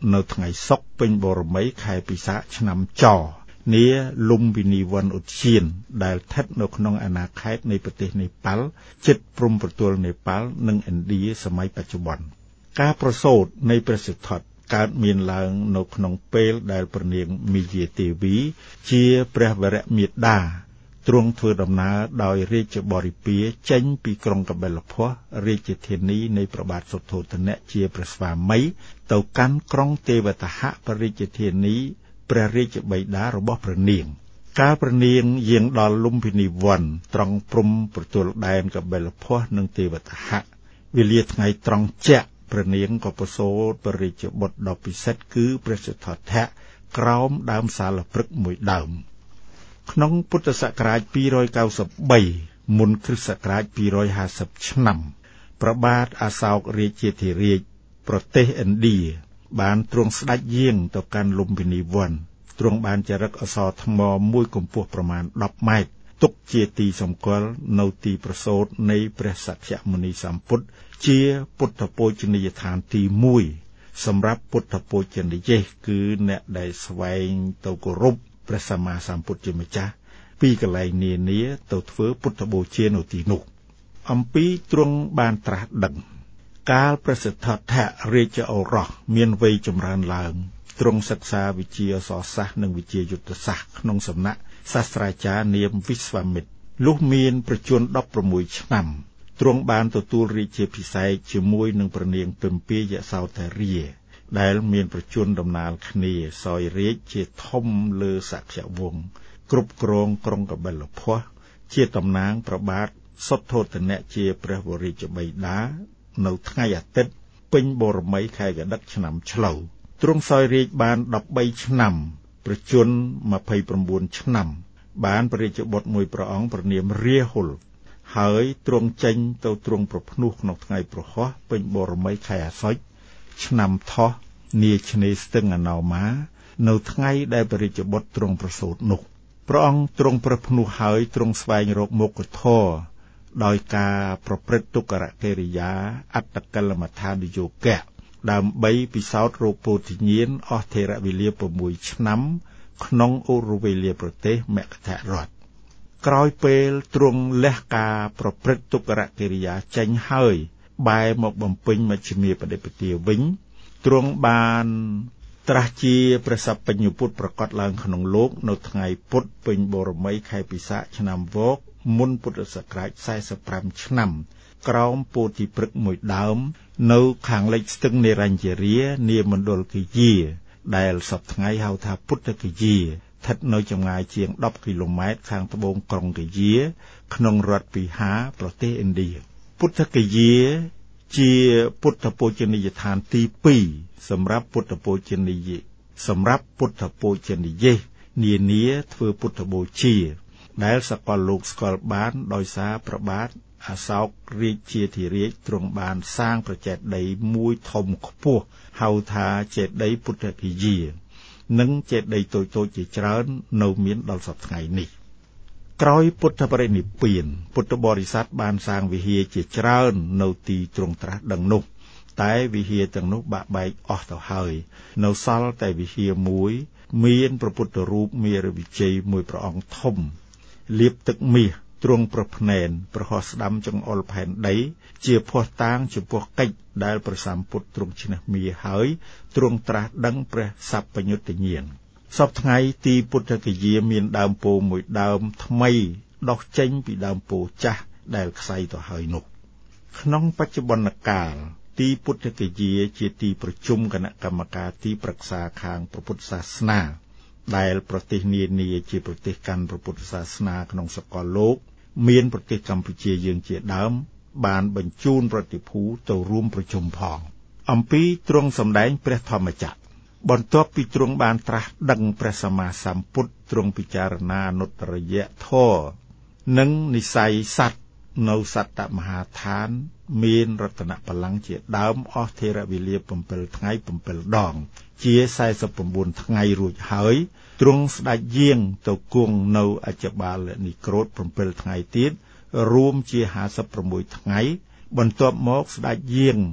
នៅថ្ងៃសុក្រពេញបូរមីខែពិសាខឆ្នាំចនាលុំពិនីវ័នឧទ្យានដែលស្ថិតនៅក្នុងអាណាខេត្តនៃប្រទេសនេប៉ាល់ជិតព្រំប្រទល់នេប៉ាល់និងឥណ្ឌាសម័យបច្ចុប្បន្នការប្រសូតនៃព្រះសិទ្ធត្ថកើតមានឡើងនៅក្នុងពេលដែលព្រះនាងមាយាទេវីជាព្រះវរមាតាទ្រង់ធ្វើដំណើរដោយរាជបរិពារចេញពីក្រុងកបិលភស្តុរាជធានីនៃព្រះបាទសុទ្ធោទនៈជាព្រះស្វាមីទៅកាន់ក្រុងទេវតាហៈបរិជធានីព្រះរាជបិតារបស់ព្រះនាងកាលព្រះនាងយាងដល់លុំពិនីវ័នត្រង់ព្រំប្រទល់ដែនកបិលភស្តុនិងទេវតាហៈវេលាថ្ងៃត្រង់ជាក់ព្រះនាងក៏ប្រសូតព្រះរាជបុត្រដ៏ពិសិដ្ឋគឺព្រះសិទ្ធត្ថៈក្រោមដើមសាលព្រឹក្សមួយដើមក្នុងពុទ្ធសករាជពីររយកៅសិបបីមុនគ្រិស្តសករាជពីររយហាសិបឆ្នាំព្រះបាទអសោករាជាធិរាជប្រទេសឥណ្ឌាបានទ្រង់ស្ដេចយាងទៅកាន់លុំពិនីវ័នទ្រង់បានចរិកអសរថ្មមួយកម្ពស់ប្រមាណដប់ម៉ែត្រទុកជាទីសម្គាល់នៅទីប្រសូតនៃព្រះសក្យមុនីសម្ពុទ្ធជាពុទ្ធបូជនីយដ្ឋានទីមួយសម្រាប់ពុទ្ធបូជនីយេសគឺអ្នកដែលស្វែងទៅគោរពព្រះសម្មាសម្ពុទ្ធជាម្ចាស់ពីកន្លែងនានាទៅធ្វើពុទ្ធបូជានៅទីនោះអំពីទ្រង់បានត្រាស់ដឹងកាលព្រះសិទ្ធត្ថៈរាជឱរសមានវ័យចម្រើនឡើងទ្រង់សិក្សាវិជ្ជាអក្សរសាស្ត្រនិងវិជ្ជាយុទ្ធសាស្ត្រក្នុងសំណាក់សាស្ត្រាចារ្យនាមវិស្វាមិត្រលុះមានប្រជញ្ញដប់ប្រាំមួយឆ្នាំទ្រង់បានទទួលរាជាភិសេកជាមួយនឹងព្រះនាងពិម្ពាយសោតារាដែលមានប្រជញ្ញដំណាលគ្នាសោយរាជជាធំលើសក្យវង្សគ្រប់គ្រងក្រុងកបិលភស្តុជាតំណាងព្រះបាទសុទ្ធោទនៈជាព្រះវររាជបិតានៅថ្ងៃអាទិត្យពេញបូរមីខែកដឹកឆ្នាំឆ្លូវទ្រង់សោយរាជបានដប់បីឆ្នាំប្រជញ្ញម្ភៃប្រាំបួនឆ្នាំបានព្រះរាជបុត្រមួយព្រះអង្គព្រះនាមរាហុលហើយទ្រង់ចេញទៅទ្រង់ប្រភ្នោះក្នុងថ្ងៃប្រហោះពេញបូរមីខែអាសត់ឆ្នាំថោះនាឆ្នេរស្ទឹងអណោមានៅថ្ងៃដែលព្រះរាជបុត្រទ្រង់ប្រសូតនោះព្រះអង្គទ្រង់ប្រភ្នោះហើយទ្រង់ស្វែងរកមុខធម៌ដោយការប្រព្រឹត្តទុក្ករកិរិយាអត្តកលមដ្ឋានយោគៈដើម្បីពិសោធន៍រកពោធិញ្ញាណអស់ថេរវេលាប្រាំមួយឆ្នាំក្នុងអូរវេលាប្រទេសមគធរដ្ឋក្រោយពេលទ្រង់លះការប្រព្រឹត្តទុក្ករកិរិយាចេញហើយបែរមកបំពេញមជ្ឈិមាបដិបទាវិញទ្រង់បានត្រាស់ជាព្រះសព្វញ្ញពុទ្ធប្រកាសឡើងក្នុងលោកនៅថ្ងៃពុទ្ធពេញបូរមីខែពិសាខឆ្នាំវកមុនពុទ្ធសករាជសែសិបប្រាំឆ្នាំក្រោមពោធិព្រឹក្សមួយដើមនៅខាងលិចស្ទឹងនិរញ្ញរានាមណ្ឌលគិយាដែលសព្វថ្ងៃហៅថាពុទ្ធគិយាស្ថិតនៅចម្ងាយជាងដប់គីឡូម៉ែត្រខាងត្បូងក្រុងគិយាក្នុងរដ្ឋប៊ីហាប្រទេសឥណ្ឌាពុទ្ធគិយាជាពុទ្ធបូជនីយដ្ឋានទីពីរសម្រាប់ពុទ្ធបូជនីយសម្រាប់ពុទ្ធបូជនីយេសនានាធ្វើពុទ្ធបូជាដែលសកលលោកស្គាល់បានដោយសារព្រះបាទអសោករាជាធិរាជទ្រង់បានសាងព្រះចេតិយមួយធំខ្ពស់ហៅថាចេតិយពុទ្ធគិយានិងចេតិយតូចៗជាច្រើននៅមានដល់សព្វថ្ងៃនេះក្រោយពុទ្ធបរិនិព្វានពុទ្ធបរិស័ទបានសាងវិហារជាច្រើននៅទីទ្រង់ត្រាស់ដឹងនោះតែវិហារទាំងនោះបាក់បែកអស់ទៅហើយនៅសល់តែវិហារមួយមានព្រះពុទ្ធរូបមេរវិជ័យមួយព្រះអង្គធំលាបទឹកមាសទ្រង់ប្រភ្នែនប្រហោះស្ដាំចង្អុលផែនដីជាភ័ស្តុតាងចំពោះកិច្ចដែលព្រះសម្ពុទ្ធទ្រង់ឈ្នះមាសហើយទ្រង់ត្រាស់ដឹងព្រះសព្វញ្ញុតញ្ញាណសពថ្ងៃទីពុទ្ធគិយាមានដើមពោធិ៍មួយដើមថ្មីដុះចេញពីដើមពោធិ៍ចាស់ដែលខ្សែទៅហើយនោះក្នុងបច្ចុប្បន្នកាលទីពុទ្ធគិយាជាទីប្រជុំគណៈកម្មការទីប្រឹក្សាខាងព្រះពុទ្ធសាសនាដែលប្រទេសនានាជាប្រទេសកាន់ព្រះពុទ្ធសាសនាក្នុងសកលលោកមានប្រទេសកម្ពុជាយើងជាដើមបានបញ្ជូនប្រតិភូទៅរួមប្រជុំផងអំពីទ្រង់សម្ដែងព្រះធម្មចក្របន្ទាប់ពីទ្រង់បានត្រាស់ដឹងព្រះសម្មាសម្ពុទ្ធទ្រង់ពិចារណាអនុត្តរយធម៌និងនិស័យសត្វនៅសត្តមហាឋានមានរតនបល្ល័ង្កជាដើមអស់ថេរវេលា7ថ្ងៃ7ដងជាសែសិប៩ថ្ងៃរួចហើយទ្រង់ស្ដេចយាងទៅគង់នៅអច្ឆបាលនិក្រូធ7ថ្ងៃទៀតរួមជាห้าสิบหกថ្ងៃបន្ទាប់មកស្ដេចយាង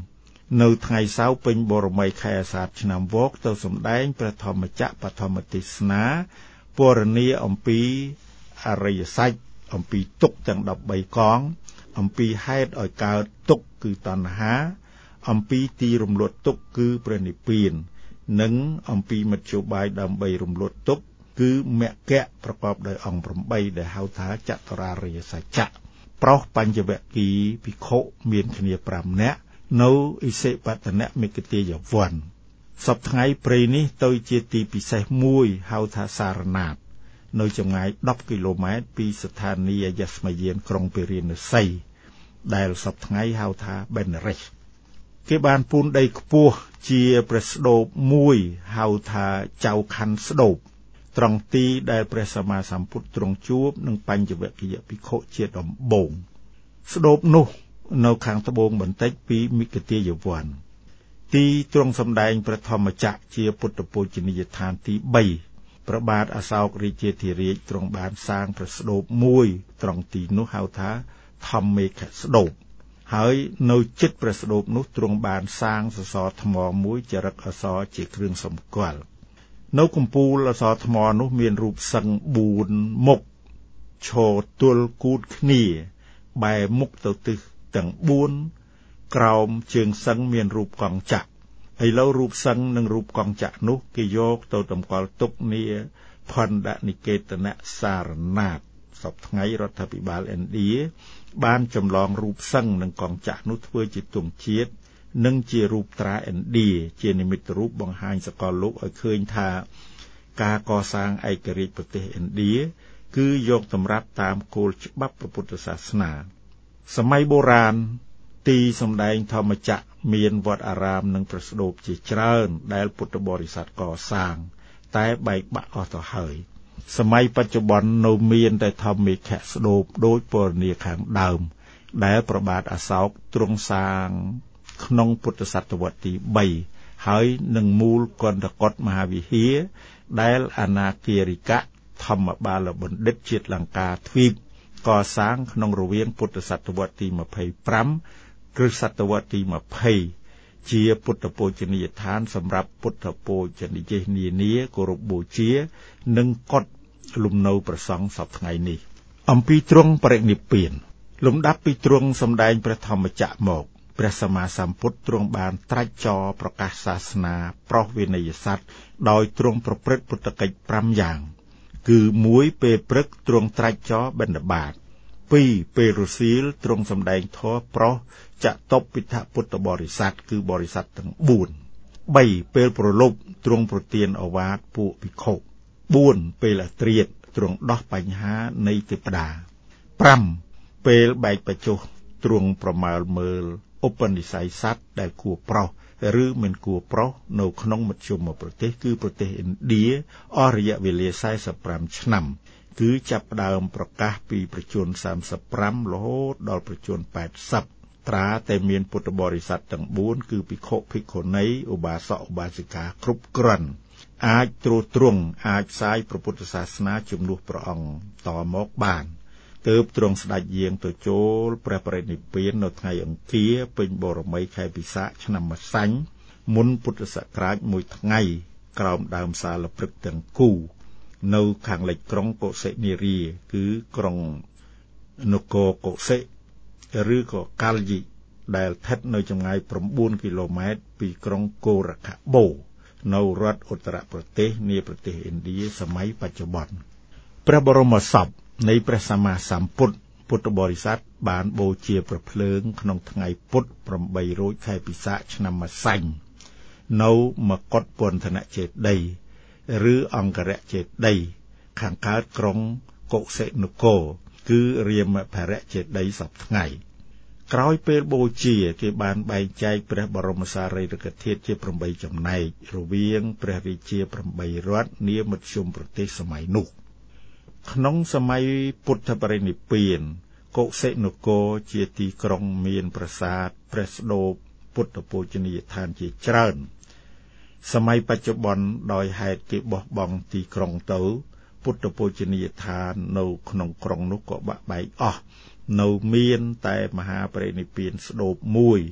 នៅថ្ងៃសៅរ៍ពេញបរមីខែអាសាឍឆ្នាំវកទៅសម្ដែងព្រះធម្មចក្របឋមទេសនាពរនីអំពីអរិយសច្ចអំពីទុក្ខទាំងដប់បីកងអំពីហេតុឲ្យកើតទុក្ខគឺតណ្ហាអំពីទីរំលត់ទុក្ខគឺព្រះនិព្វាននិងអំពីមធ្យោបាយដើម្បីរំលត់ទុក្ខគឺមគ្គៈប្រកបដោយអង្គប្រាំដែលហៅថាចតុរារិយសច្ចៈប្រុសបញ្ចវគិភិក្ខុមានគ្នាប្រាំនាក់នៅអិសិបតនមិគតិយវ័នសពថ្ងៃព្រៃនេះទៅជាទីពិសេសមួយហៅថាសារណាតនៅចម្ងាយដប់គីឡូម៉ែត្រពីស្ថានីយយស្មយានក្រុងពារាណសីដែលសពថ្ងៃហៅថាបេនរិសគេបានពូនដីខ្ពស់ជាព្រះស្ដូបមួយហៅថាចៅខណ្ឌស្ដូបត្រង់ទីដែលព្រះសម្មាសម្ពុទ្ធទ្រង់ជួបនឹងបញ្ចវគិយភិក្ខុជាដំបូងស្ដូបនោះនៅខាងត្បូងបន្តិចពីមិគតិយវ័នទីទ្រង់សម្ដែងព្រះធម្មចក្រជាពុទ្ធពូជនីយដ្ឋានទីបីព្រះបាទអសោករាជាធិរាជទ្រង់បានសាងព្រះស្ដូបមួយត្រង់ទីនោះហៅថាធម្មេខស្ដូបហើយនៅជិតព្រះស្ដូបនោះទ្រង់បានសាងសសរថ្មមួយចរិតអសរជាគ្រឿងសម្គាល់នៅកំពូលអសរថ្មនោះមានរូបសឹងបួនមុខឈរទល់គូតគ្នាបែរមុខទៅទិសទាំងបួនក្រោមជើងសឹងមានរូបកងចក្រឥឡូវរូបសឹងនិងរូបកងចក្រនោះគេយកទៅតម្កល់ទុកនាផណ្ឌនិកេតនសារណាតសពថ្ងៃរដ្ឋាភិបាលឥណ្ឌាបានចម្លងរូបសឹងនិងកងចក្រនោះធ្វើជាទង់ជាតិនិងជារូបត្រាឥណ្ឌាជានិមិត្តរូបបង្ហាញសកលលោកឲ្យឃើញថាការកសាងឯករាជ្យប្រទេសឥណ្ឌាគឺយកតម្រាប់តាមគោលច្បាប់ព្រះពុទ្ធសាសនាសម័យបុរាណទីសម្ដែងធម្មចក្រមានវត្តអារាមនិងព្រះស្ដូបជាច្រើនដែលពុទ្ធបរិស័ទកសាងតែបែកបាក់អស់ទៅហើយសម័យបច្ចុប្បន្ននៅមានតែធម្មេខស្ដូបដោយពរនីខាងដើមដែលព្រះបាទអសោកទ្រង់សាងក្នុងពុទ្ធសតវត្សទីបីហើយនឹងមូលកន្តកតមហាវិហារដែលអនាគារិកៈធម្មបាលបណ្ឌិតជាតិលង្កាទ្វីបកសាងក្នុងរវាងពុទ្ធសតវត្សទីម្ភៃប្រាំគ្រិស្តសតវត្សទីម្ភៃជាពុទ្ធពូជនីយដ្ឋានសម្រាប់ពុទ្ធពូជនិយនានាគោរពបូជានិងកត់លំនៅប្រសង់សពថ្ងៃនេះអំពីទ្រង់បរិនិព្វានលំដាប់ពីទ្រង់សម្ដែងព្រះធម្មចក្រមកព្រះសម្មាសម្ពុទ្ធទ្រង់បានត្រាច់ចរប្រកាសសាសនាប្រោសវិនយសត្វដោយទ្រង់ប្រព្រឹត្តពុទ្ធកិច្ចប្រាំយ៉ាងគឺមួយពេលព្រឹកទ្រង់ត្រាច់ចរបិណ្ឌបាតពីរពេលរសៀលទ្រង់សម្ដែងធម៌ប្រោសចតុពិធពុទ្ធបរិស័ទគឺបរិស័ទទាំងបួនបីពេលប្រលប់ទ្រង់ប្រទានឱវាទពួកភិក្ខុបួនពេលអត្រាតទ្រង់ដោះបញ្ហានៃទេពតាប្រាំពេលបែកបច្ចុះទ្រង់ប្រមាលមើលឧបនិស្ស័យសត្វដែលគួរប្រោសឬមិនគួរប្រោសនៅក្នុងមជ្ឈមប្រទេសគឺប្រទេសឥណ្ឌាអស់រយៈវេលាសែសិបប្រាំឆ្នាំគឺចាប់ផ្ដើមប្រកាសពីប្រជជនសាមសិបប្រាំរហូតដល់ប្រជជនប៉ែតសិបត្រាតែមានពុទ្ធបរិស័ទទាំងបួនគឺភិក្ខុភិក្ខុនីឧបាសកឧបាសិកាគ្រប់គ្រាន់អាចត្រួតត្រងអាចផ្សាយព្រះពុទ្ធសាសនាជំនួសព្រះអង្គតមកបានទើបទ្រង់ស្ដេចយាងទៅចូលព្រះបរិនិព្វាននៅថ្ងៃអង្គារពេញបរមីខែពិសាខឆ្នាំម្សាញ់មុនពុទ្ធសករាជមួយថ្ងៃក្រោមដើមសាលព្រឹក្សទាំងគូនៅខាងលិចក្រុងកុសិនារាគឺក្រុងនគរកុសិឬក៏កាល់យីដែលស្ថិតនៅចម្ងាយ៩គីឡូម៉ែត្រពីក្រុងកូរខបូនៅរដ្ឋឧត្តរប្រទេសនាប្រទេសឥណ្ឌាសម័យបច្ចុប្បន្នព្រះបរមសពនៃព្រះសម្មាសម្ពុទ្ធពុទ្ធបរិស័ទបានបូជាព្រះភ្លើងក្នុងថ្ងៃពុទ្ធប្រាំបីរោចខែពិសាខឆ្នាំម្សាញ់នៅមកុដពន្ធនចេតិយឬអង្គរចេតិយខាងកើតក្រុងកុសិនគរគឺរាមភរចេតិយសពថ្ងៃក្រោយពេលបូជាគេបានបែងចែកព្រះបរមសារីរិកធាតុជាប្រាំបីចំណែករវាងព្រះរាជាប្រាំបីរដ្ឋនាមធ្យមប្រទេសសម័យនោះក្នុងសម័យពុទ្ធបរិនិព្វានកុសិនគរជាទីក្រុងមានប្រាសាទព្រះស្ដូបពុទ្ធពូជនីយដ្ឋានជាច្រើនសម័យបច្ចុប្បន្នដោយហេតុគេបោះបង់ទីក្រុងទៅពុទ្ធពូជនីយដ្ឋាននៅក្នុងក្រុងនោះក៏បាក់បែកអស់នៅមានតែមហាបរិនិព្វានស្ដូបមួយ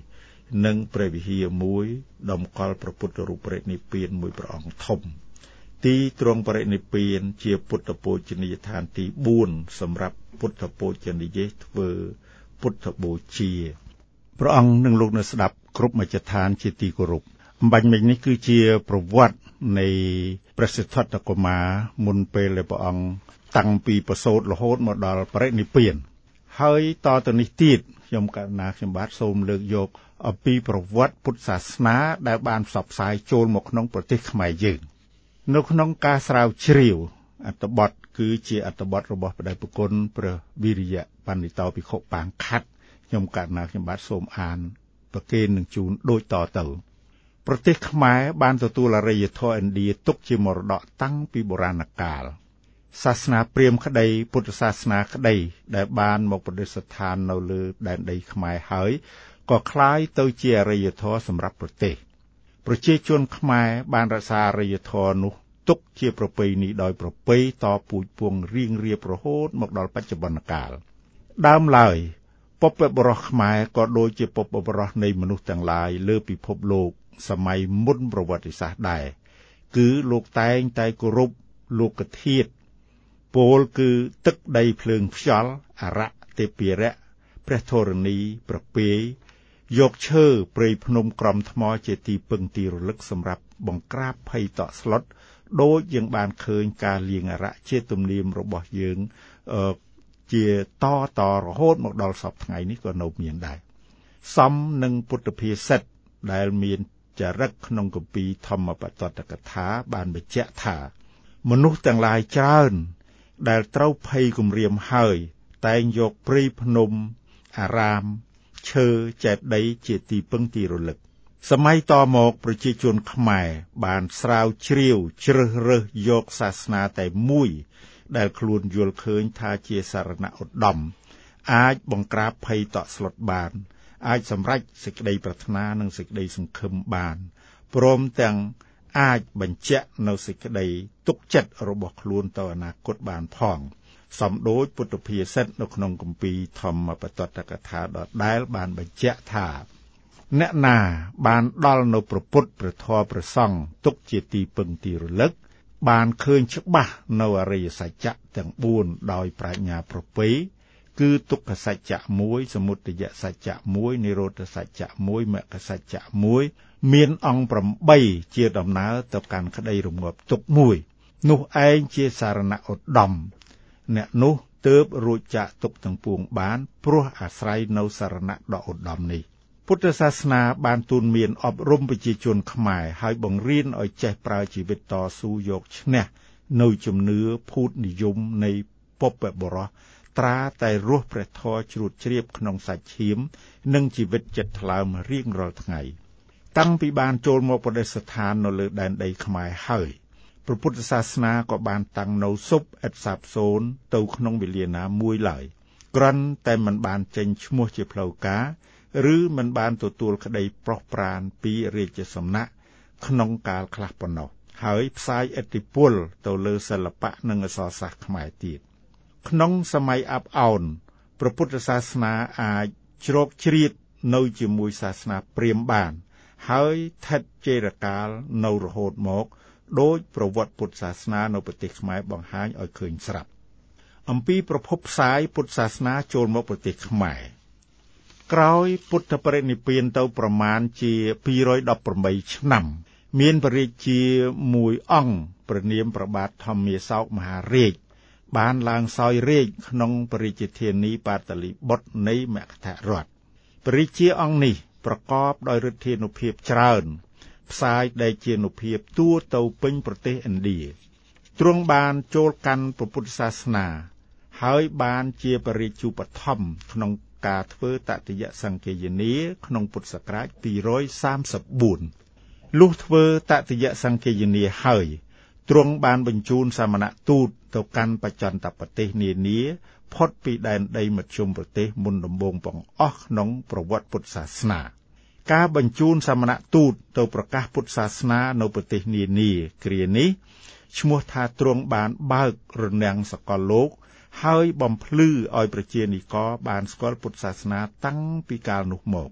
និងព្រះវិហារមួយតម្កល់ព្រះពុទ្ធរូបបរិនិព្វានមួយព្រះអង្គធំទីទ្រង់បរិនិព្វានជាពុទ្ធបូជនីយដ្ឋានទីបួនសម្រាប់ពុទ្ធបូជនីយធ្វើពុទ្ធបូជាព្រះអង្គនឹងលោកនៅស្ដាប់គ្រប់មជ្ឈដ្ឋានជាទីគោរពអំបញ្ញមិញនេះគឺជាប្រវត្តិនៃព្រះសិទ្ធត្ថកុមារមុនពេលដែលព្រះអង្គតាំងពីប្រសូតរហូតមកដល់បរិនិព្វានហើយតទៅនេះទៀតខ្ញុំកណាខ្ញុំបាទសូមលើកយកអំពីប្រវត្តិពុទ្ធសាសនាដែលបានផ្សព្វផ្សាយចូលមកក្នុងប្រទេសខ្មែរយើងនៅក្នុងការស្រាវជ្រាវអត្ថបទគឺជាអត្ថបទរបស់ព្រះពុគុណព្រះវិរិយបណ្ឌិតោភិក្ខុបាងខាត់ខ្ញុំកណាខ្ញុំបាទសូមអានប្រកេននឹងជូនដូចតទៅប្រទេសខ្មែរបានទទួលអរិយធម៌ឥណ្ឌាទុកជាមរតកតាំងពីបុរាណកាលសាសនាព្រាហ្មណ៍ក្តីពុទ្ធសាសនាក្តីដែលបានមកប្រតិស្ថាននៅលើដែនដីខ្មែរហើយក៏คล้ายទៅជាអរិយធម៌សម្រាប់ប្រទេសប្រជាជនខ្មែរបានរក្សាអរិយធម៌នោះទុកជាប្រពៃណីដោយប្រពៃតពូជពង្សរៀងរៀបរហូតមកដល់បច្ចុប្បន្នកាលដើមឡើយពុព្វបុរសខ្មែរក៏ដូចជាពុព្វបុរសនៃមនុស្សទាំងឡាយលើពិភពលោកសម័យមុនប្រវត្តិសាស្ត្រដែរគឺលោកតែងតែគោរពលោកធាតុពោលគឺទឹកដីភ្លើងខ្យល់អរៈទេពិរៈព្រះធរណីប្រពេយយកឈើព្រៃភ្នំក្រំថ្មជាទីពឹងទីរលឹកសម្រាប់បង្ក្រាបភ័យតក់ស្លុតដូចយើងបានឃើញការលៀងអរៈជាទំនៀមរបស់យើងជាតតរហូតមកដល់សពថ្ងៃនេះក៏នៅមានដែរសមនឹងពុទ្ធភាសិតដែលមានចរិតក្នុងគម្ពីរធម្មបទត្តកថាបានបញ្ជាក់ថាមនុស្សទាំងឡាយច្រើនដែលត្រូវភ័យគំរាមហើយតែងយកព្រៃភ្នំអារាមឈើចេតិយជាទីពឹងទីរលឹកសម័យតមកប្រជាជនខ្មែរបានស្រាវជ្រាវជ្រើសរើសយកសាសនាតែមួយដែលខ្លួនយល់ឃើញថាជាសារណឧត្តមអាចបង្ក្រាបភ័យតក់ស្លុតបានអាចសម្រេចសេចក្តីប្រាថ្នានិងសេចក្តីសង្ឃឹមបានព្រមទាំងអាចបញ្ជាក់នៅសេចក្តីទុកចិត្តរបស់ខ្លួនទៅអនាគតបានផងសំដូចពុទ្ធភាសិតនៅក្នុងគម្ពីរធម្មបទត្តកថាដដែលបានបញ្ជាក់ថាអ្នកណាបានដល់នៅព្រះពុទ្ធព្រះធម៌ព្រះសង្ឃទុកជាទីពឹងទីរលឹកបានឃើញច្បាស់នៅអរិយសច្ចៈទាំងបួនដោយប្រាជ្ញាប្រពៃគឺទុក្ខសច្ចៈមួយសមុទយសច្ចៈមួយនិរោធសច្ចៈមួយមគ្គសច្ចៈមួយមានអង្គប្រាំបីជាដំណើរទៅកាន់ក្តីរងាប់ទុក្ខមួយនោះឯងជាសារណឧត្តមអ្នកនោះទើបរួចចាកទុក្ខទាំងពួងបានព្រោះអាស្រ័យនៅសារណៈដ៏ឧត្តមនេះពុទ្ធសាសនាបានទូនមានអប់រំប្រជាជនខ្មែរហើយបង្រៀនឲ្យចេះប្រើជីវិតតស៊ូយកឈ្នះនៅជំនឿភូតនិយមនៃពុព្វបុរសត្រាតែរស់ព្រះធម៌ជ្រួតជ្រាបក្នុងសាច់ឈាមនិងជីវិតចិត្តថ្លើមរៀងរាល់ថ្ងៃតាំងពីបានចូលមកប្រតិស្ថាននៅលើដែនដីខ្មែរហើយព្រះពុទ្ធសាសនាក៏បានតាំងនៅសុបឥតសាបសូន្យទៅក្នុងវេលាណាមួយឡើយគ្រាន់តែមិនបានចេញឈ្មោះជាផ្លូវការឬមិនបានទទួលក្តីប្រោះប្រានពីរាជសំណាក់ក្នុងកាលខ្លះប៉ុណ្ណោះហើយផ្សាយឥទ្ធិពលទៅលើសិល្បៈនិងអក្សរសាស្ត្រខ្មែរទៀតក្នុងសម័យអាប់អោនព្រះពុទ្ធសាសនាអាចជ្រកជ្រៀតនៅជាមួយសាសនាព្រាហ្មណ៍បានហើយស្ថិតជេរកាលនៅរហូតមកដោយប្រវត្តិពុទ្ធសាសនានៅប្រទេសខ្មែរបង្ហាញឲ្យឃើញស្រាប់អំពីប្រភពផ្សាយពុទ្ធសាសនាចូលមកប្រទេសខ្មែរក្រោយពុទ្ធបរិនិព្វានទៅប្រមាណជាពីររយដប់ប្រាំបីឆ្នាំមានព្រះរាជាមួយអង្គព្រះនាមព្រះបាទធម្មាសោកមហារាជបានឡើងសោយរាជក្នុងព្រះរាជធានីបាតាលីបុត្រនៃមគធរដ្ឋព្រះរាជាអង្គនេះប្រកបដោយឫទ្ធានុភាពច្រើនផ្សាយដែលជានុភាពទូទៅពេញប្រទេសឥណ្ឌាទ្រង់បានចូលកាន់ព្រះពុទ្ធសាសនាហើយបានជាព្រះរាជូបត្ថម្ភក្នុងការធ្វើតតិយសង្កេយនាក្នុងពុទ្ធសករាជពីររយសាមសិបបួនលុះធ្វើតតិយសង្កេយនាហើយទ្រង់បានបញ្ជូនសាមណទូតទៅកាន់បច្ចន្តប្រទេសនានាផុតពីដែនដីមធ្យមប្រទេសមុនដំបូងបង្អស់ក្នុងប្រវត្តិពុទ្ធសាសនាការបញ្ជូនសាមណទូតទៅប្រកាសពុទ្ធសាសនានៅប្រទេសនានាគ្រានេះឈ្មោះថាទ្រង់បានបើករនាំងសកលលោកហើយបំភ្លឺឲ្យប្រជានិករបានស្គាល់ពុទ្ធសាសនាតាំងពីកាលនោះមក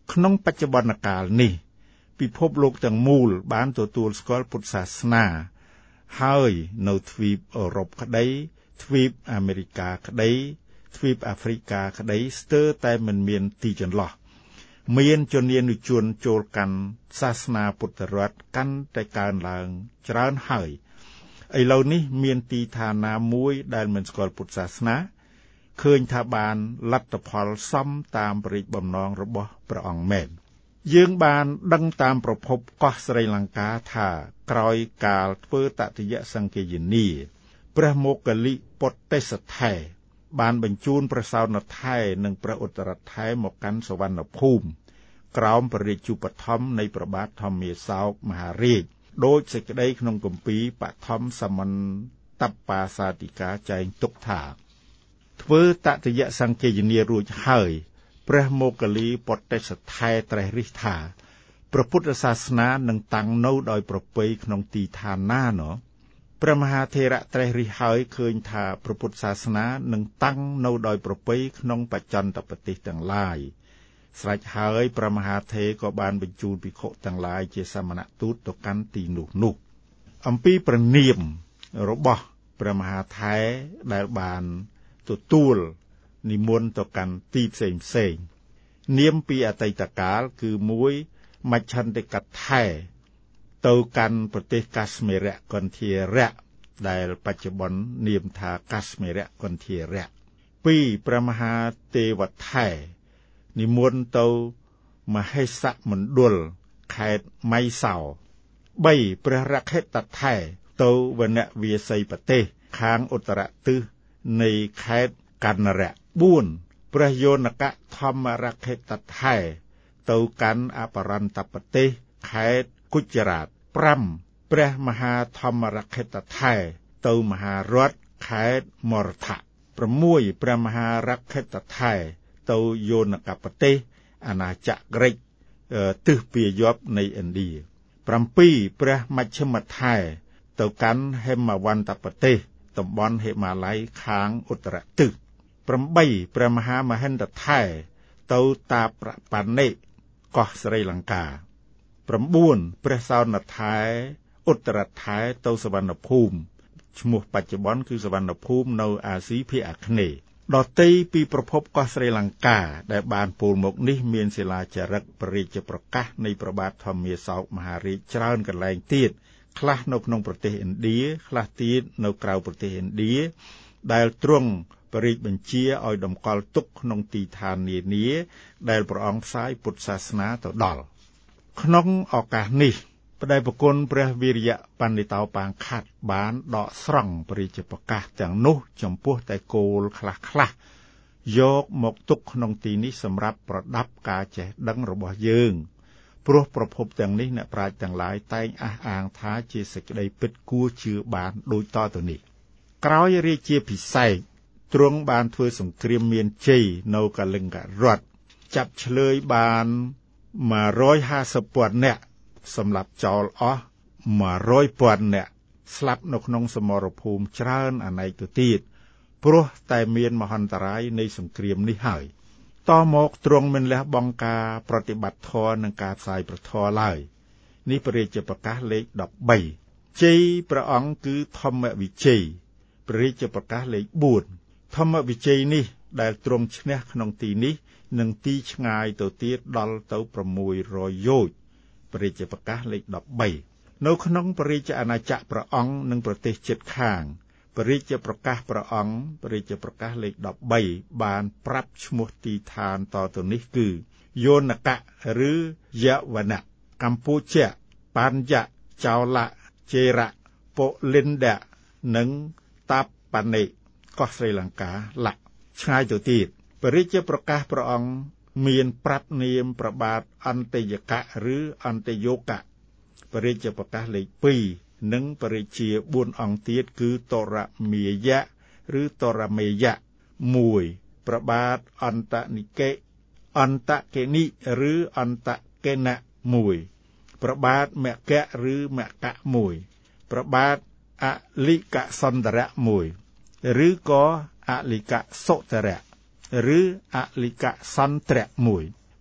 ក្នុងបច្ចុប្បន្នកាលនេះពិភពលោកទាំងមូលបានទទួលស្គាល់ពុទ្ធសាសនាហើយនៅទ្វីបអឺរ៉ុបក្តីទ្វីបអាមេរិកាក្តីទ្វីបអាហ្វ្រិកាក្តីស្ទើរតែមិនមានទីចន្លោះមានជំនានុជនចូលកាន់សាសនាពុទ្ធរដ្ឋកាន់តែកើនឡើងច្រើនហើយឥឡូវនេះមានទីឋានណាមួយដែលមិនស្គាល់ពុទ្ធសាសនាឃើញថាបានលទ្ធផលសមតាមព្រះរាជបំណងរបស់ព្រះអង្គមែនយើងបានដឹងតាមប្រភពកោះស្រីលង្កាថាក្រោយកាលធ្វើតតិយសង្ឃាយនាព្រះមោគលិពុទ្ធេសថេបានបញ្ជូនព្រះសោណថេរនិងព្រះឧត្តរថេរមកកាន់សវណ្ណភូមិក្រោមព្រះរាជឧបត្ថម្ភនៃព្រះបាទធម្មាសោកមហារាជដោយសេចក្តីក្នុងគម្ពីរបឋមសមន្តបបាសាទិកាចែងទុកថាធ្វើតតិយសង្ឃាយនារួចហើយព្រះមោគលីពុទ្ធេសថេរត្រេះរិះថាព្រះពុទ្ធសាសនានឹងតាំងនៅដោយប្រពៃក្នុងទីឋានណាណោះព្រះមហាថេរៈត្រេះរិះហើយឃើញថាព្រះពុទ្ធសាសនានឹងតាំងនៅដោយប្រពៃក្នុងបច្ចន្តប្រទេសទាំងឡាយស្រេចហើយព្រះមហាថេរក៏បានបញ្ជូនភិក្ខុទាំងឡាយជាសមណទូតទៅកាន់ទីនោះនោះអំពីព្រះនាមរបស់ព្រះមហាថេរដែលបានទទួលនិមន្តទៅកាន់ទីផ្សេងផ្សេងនាមពីអតីតកាលគឺមួយមច្ឆន្តិកថេរទៅកាន់ប្រទេសកាស្មីរៈកន្ធារៈដែលបច្ចុប្បន្ននាមថាកាស្មីរៈកន្ធារៈពីរព្រះមហាទេវថេរនិមន្តទៅមហេសមណ្ឌលខេត្តម៉ៃសោបីព្រះរខិតថេរទៅវនវាសីប្រទេសខាងឧត្តរទិសនៃខេត្តកណ្ណរៈបួនព្រះយោនកធម្មរខិតថេរទៅកាន់អបរន្តប្រទេសខេត្តគុជរាតប្រាំព្រះមហាធម្មរខិតថេរទៅមហារដ្ឋខេត្តមរថៈប្រាំមួយព្រះមហារខិតថេរទៅយោនកប្រទេសអាណាចក្រក្រិកទិសពាយ័ព្យនៃឥណ្ឌាប្រាំពីរព្រះមជ្ឈិមថេរទៅកាន់ហេមវន្តប្រទេសតំបន់ហេម៉ាឡៃខាងឧត្តរទិសប្រាំបីព្រះមហាមហិន្ទថេរទៅតាប្របណ្ណេកោះស្រីលង្កាប្រាំបួនព្រះសោណថេរឧត្តរថេរទៅសវណ្ណភូមិឈ្មោះបច្ចុប្បន្នគឺសវណ្ណភូមិនៅអាស៊ីភាគអាគ្នេយ៍ដទៃពីប្រភពកោះស្រីលង្កាដែលបានពោលមកនេះមានศิលាចារឹកព្រះរាជប្រកាសនៃព្រះបាទធម្មាសោកមហារាជច្រើនកន្លែងទៀតខ្លះនៅក្នុងប្រទេសឥណ្ឌាខ្លះទៀតនៅក្រៅប្រទេសឥណ្ឌាដែលទ្រង់ព្រះរាជបញ្ជាឲ្យតម្កល់ទុកក្នុងទីឋាននានាដែលព្រះអង្គផ្សាយពុទ្ធសាសនាទៅដល់ក្នុងឱកាសនេះបដិប្រគុណព្រះវីរយបណ្ឌិតោបាងខាត់បានដកស្រង់ព្រះរាជប្រកាសទាំងនោះចំពោះតែគោលខ្លះខ្លះយកមកទុកក្នុងទីនេះសម្រាប់ប្រដាប់ការចេះដឹងរបស់យើងព្រោះប្រភពទាំងនេះអ្នកប្រាជ្ញទាំងឡាយតែងអះអាងថាជាសេចក្តីពិតគួរជឿបានដូចតទៅនេះក្រោយរាជាភិសេកទ្រង់បានធ្វើសង្គ្រាមមានជ័យនៅកលិង្គរដ្ឋចាប់ឆ្លើយបានមួយរយហាសិបពាន់នាក់សម្រាប់ចោលអស់មួយរយពាន់នាក់ស្លាប់នៅក្នុងសមរភូមិច្រើនអនេកទៅទៀតព្រោះតែមានមហន្តរាយនៃសង្គ្រាមនេះហើយតមកទ្រង់មិនលះបង់ការប្រតិបត្តិធម៌និងការផ្សាយព្រះធម៌ឡើយនេះព្រះរាជប្រកាសលេខដប់បីជ័យព្រះអង្គគឺធម្មវិជ័យព្រះរាជប្រកាសលេខបួនធម្មវិជ័យនេះដែលទ្រង់ឈ្នះក្នុងទីនេះនឹងទីឆ្ងាយទៅទៀតដល់ទៅប្រាំមួយរយយោជន៍ព្រះរាជប្រកាសលេខដប់បីនៅក្នុងព្រះរាជអាណាចក្រព្រះអង្គនិងប្រទេសជិតខាងព្រះរាជប្រកាសព្រះអង្គព្រះរាជប្រកាសលេខដប់បីបានប្រាប់ឈ្មោះទីឋានតទៅនេះគឺយោនកៈឬយវណៈកម្ពុជាបញ្ញៈចោលៈជេរៈពុលិណ្ឌៈនិងតាបបណ្ណេកោះស្រីលង្កាលៈឆ្ងាយទៅទៀតព្រះរាជប្រកាសព្រះអង្គមានប្រាប់នាមព្រះបាទអន្តយកៈឬអន្តយកៈព្រះរាជប្រកាសលេខពីរនិងព្រះរាជាបួនអង្គទៀតគឺតរមេយៈឬតរមេយៈមួយព្រះបាទអន្តនិកេអន្តកេនិឬអន្តកេណៈមួយព្រះបាទមកៈឬមកៈមួយព្រះបាទអលិកសន្តរៈមួយឬក៏អលិកសុតរៈឬអលិកសន្ត្រៈមួយ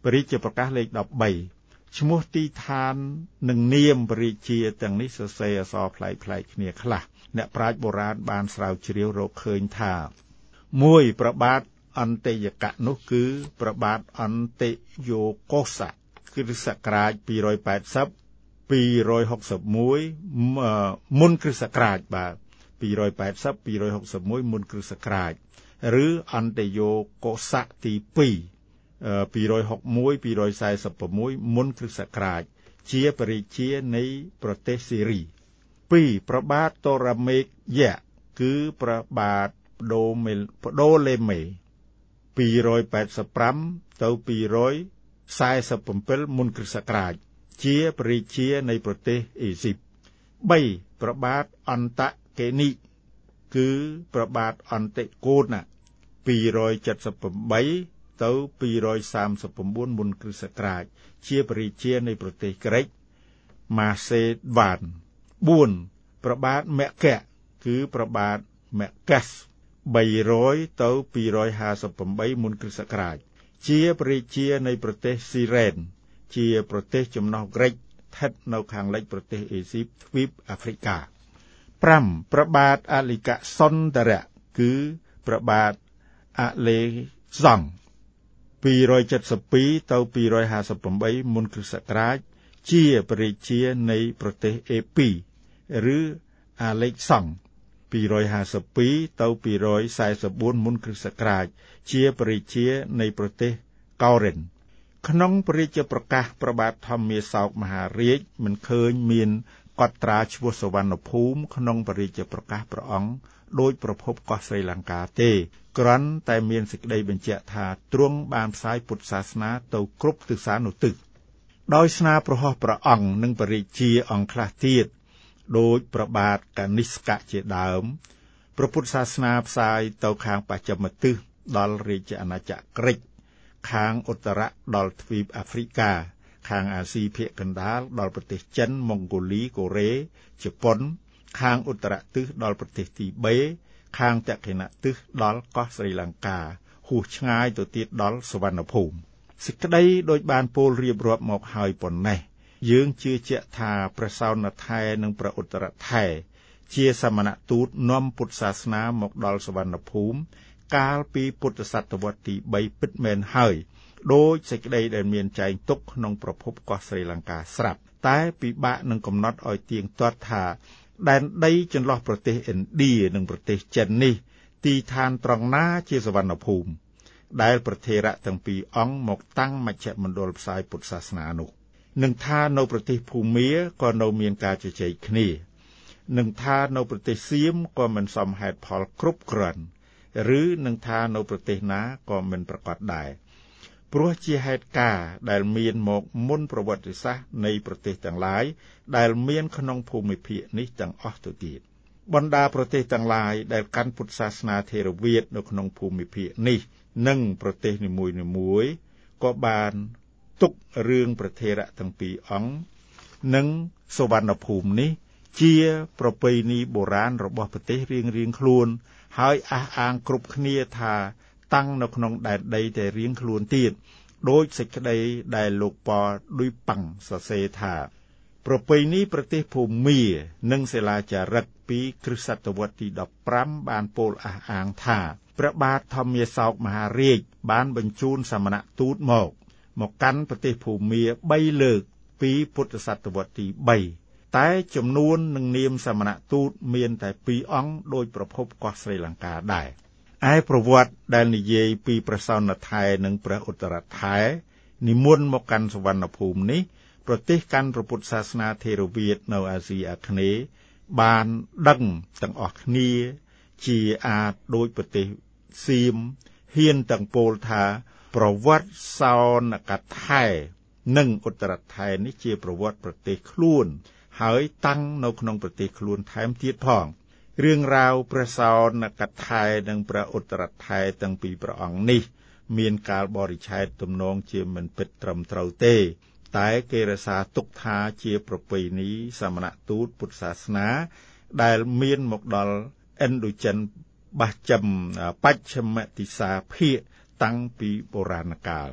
បរិជាប្រកាសលេខដប់បីឈ្មោះទីឋាននិងនាមបរិជាទាំងនេះសរសេរអក្សរប្លែកៗគ្នាខ្លះអ្នកប្រាជ្ញបុរាណបានស្រាវជ្រាវរកឃើញថាមួយប្របាទអន្តេយកៈនោះគឺប្របាទអន្តេយោកោសៈគ្រិស្តសករាជពីររយប៉ែតសិប ពីររយហុកសិបមួយមុនគ្រិស្តសករាជបាទពីររយប៉ែតសិប ពីររយហុកសិបមួយមុនគ្រិស្តសករាជឬអន្តេយោកោសៈទីពីរពីររយហុកមួយ ពីររយសែសិបមួយមុនគ្រិស្តសករាជជាបរិជានៃប្រទេសសេរីពីរប្របាទតូរ៉ាមេកយៈគឺប្របាទផ្ដូមេផ្ដូលេមេពីររយប៉ែតសិបប្រាំទៅពីររយសែសិប៧មុនគ្រិស្តសករាជជាបរិជានៃប្រទេសអេស៊ីបបីប្របាទអន្តកេនីគឺប្របាទអន្តេកូនពីររយចិតសិប៨ទៅពីររយសាមសិប៩មុនគ្រិស្តសករាជជាបរិជានៃប្រទេសក្រិកម៉ាសេវ៉ានបួនប្របាទមគ្គៈគឺប្របាទមគ្កាសបីរយទៅពីររយហាសិប៨មុនគ្រិស្តសករាជជាបរិជានៃប្រទេសស៊ីរ៉ែនជាប្រទេសចំណុះក្រិកស្ថិតនៅខាងលិចប្រទេសអេស៊ីបទ្វីបអាហ្វ្រិកាប្រាំប្របាទអាលីកាសុនតារៈគឺប្របាទអាលេសង់ពីររយចិតសិបពីរទៅពីររយហាសិប៨មុនគ្រិស្តសករាជជាបរិជានៃប្រទេសអេពីឬអាលេកសង់ពីររយហាសិបពីរទៅពីររយសែសិបបួនមុនគ្រិស្តសករាជជាបរិជានៃប្រទេសកោរិនក្នុងព្រះរាជប្រកាសព្រះបាទធម្មាសោកមហារាជមិនឃើញមានកត់ត្រាឈ្មោះសវណ្ណភូមិក្នុងព្រះរាជប្រកាសព្រះអង្គដោយប្រភពកោះស្រីលង្កាទេគ្រាន់តែមានសេចក្តីបញ្ជាក់ថាទ្រង់បានផ្សាយពុទ្ធសាសនាទៅគ្រប់ទិសានុទិសដោយស្នាប្រហោះព្រះអង្គនិងព្រះរាជាអង្គខ្លះទៀតដោយព្រះបាទកនិស្កៈជាដើមព្រះពុទ្ធសាសនាផ្សាយទៅខាងបស្ចិមទិសដល់រាជអាណាចក្រក្រិកខាងឧត្តរៈដល់ទ្វីបអាហ្វ្រិកាខាងអាស៊ីភាគកណ្ដាលដល់ប្រទេសចិនម៉ុងហ្គូលីកូរ៉េជប៉ុនខាងឧត្តរទិសដល់ប្រទេសទីបេខាងదక్షిณទិសដល់កោះស្រីលង្កាហួសឆ្ងាយទៅទៀតដល់សវណ្ណភូមិសេចក្តីដោយបានពោលរៀបរាប់មកហើយប៉ុណ្ណេះយើងជឿជាក់ថាព្រះសោណថែនិងព្រះឧត្តរថែជាសមណទូតនាំពុទ្ធសាសនាមកដល់សវណ្ណភូមិកាលពីពុទ្ធសតវត្សទីបីពិតមែនហើយដោយសេចក្តីដែលមានចែងទុកក្នុងប្រភពកោះស្រីលង្កាស្រាប់តែពិបាកនឹងកំណត់ឲ្យទៀងទាត់ថាដែនដីចន្លោះប្រទេសឥណ្ឌានិងប្រទេសចិននេះទីឋានត្រង់ណាជាសវណ្ណភូមិដែលព្រះថេរៈទាំងពីរអង្គមកតាំងមជ្ឈមណ្ឌលផ្សាយពុទ្ធសាសនានោះនឹងថានៅប្រទេសភូមាក៏នៅមានការជជែកគ្នានឹងថានៅប្រទេសសៀមក៏មិនសមហេតុផលគ្រប់គ្រាន់ឬនឹងថានៅប្រទេសណាក៏មិនប្រកបដែរព្រោះជាហេតុការណ៍ដែលមានមកមុនប្រវត្តិសាស្ត្រនៃប្រទេសទាំងឡាយដែលមានក្នុងភូមិភាគនេះទាំងអស់ទៅទៀតបណ្ដាប្រទេសទាំងឡាយដែលកាន់ពុទ្ធសាសនាថេរវាទនៅក្នុងភូមិភាគនេះនិងប្រទេសនីមួយៗក៏បានទុករឿងព្រះថេរៈទាំងពីរអង្គនិងសុវណ្ណភូមិនេះជាប្រពៃណីបុរាណរបស់ប្រទេសរៀងៗខ្លួនហើយអះអាងគ្រប់គ្នាថាតាំងនៅក្នុងដែនដីតែរៀងខ្លួនទៀតដោយសេចក្តីដែលលោកប៉ឌុយប៉ាំងសរសេរថាប្រពៃណីប្រទេសភូមានិងសិលាចារឹកពីគ្រិស្តសតវត្សទីដប់ប្រាំបានពោលអះអាងថាព្រះបាទធម្មាសោកមហារាជបានបញ្ជូនសមណទូតមកមកកាន់ប្រទេសភូមាបីលើកពីពុទ្ធសតវត្សទីបីតែចំនួននិងនាមសមណទូតមានតែពីរអង្គដោយប្រភពកោះស្រីលង្កាដែរឯប្រវត្តិដែលនិយាយពីព្រះសោណថែនិងព្រះឧត្តរថែនិមន្តមកកាន់សវណ្ណភូមិនេះប្រទេសកាន់ព្រះពុទ្ធសាសនាថេរវាទនៅអាស៊ីអាគ្នេយ៍បានដឹងទាំងអស់គ្នាជាអាចដោយប្រទេសសៀមហ៊ានទាំងពោលថាប្រវត្តិសោណកថែនិងឧត្តរថែនេះជាប្រវត្តិប្រទេសខ្លួនហើយតាំងនៅក្នុងប្រទេសខ្លួនថែមទៀតផងរឿងរ៉ាវព្រះសោណកថែនិងព្រះឧត្តរថែទាំងពីរព្រះអង្គនេះមានកាលបរិច្ឆេទទំនងជាមិនពិតត្រឹមត្រូវទេតែគេរក្សាទុកថាជាប្រពៃណីសមណទូតពុទ្ធសាសនាដែលមានមកដល់ឥណ្ឌូចិនបស្ចិមបច្ឆិមទិសាភាគតាំងពីបុរាណកាល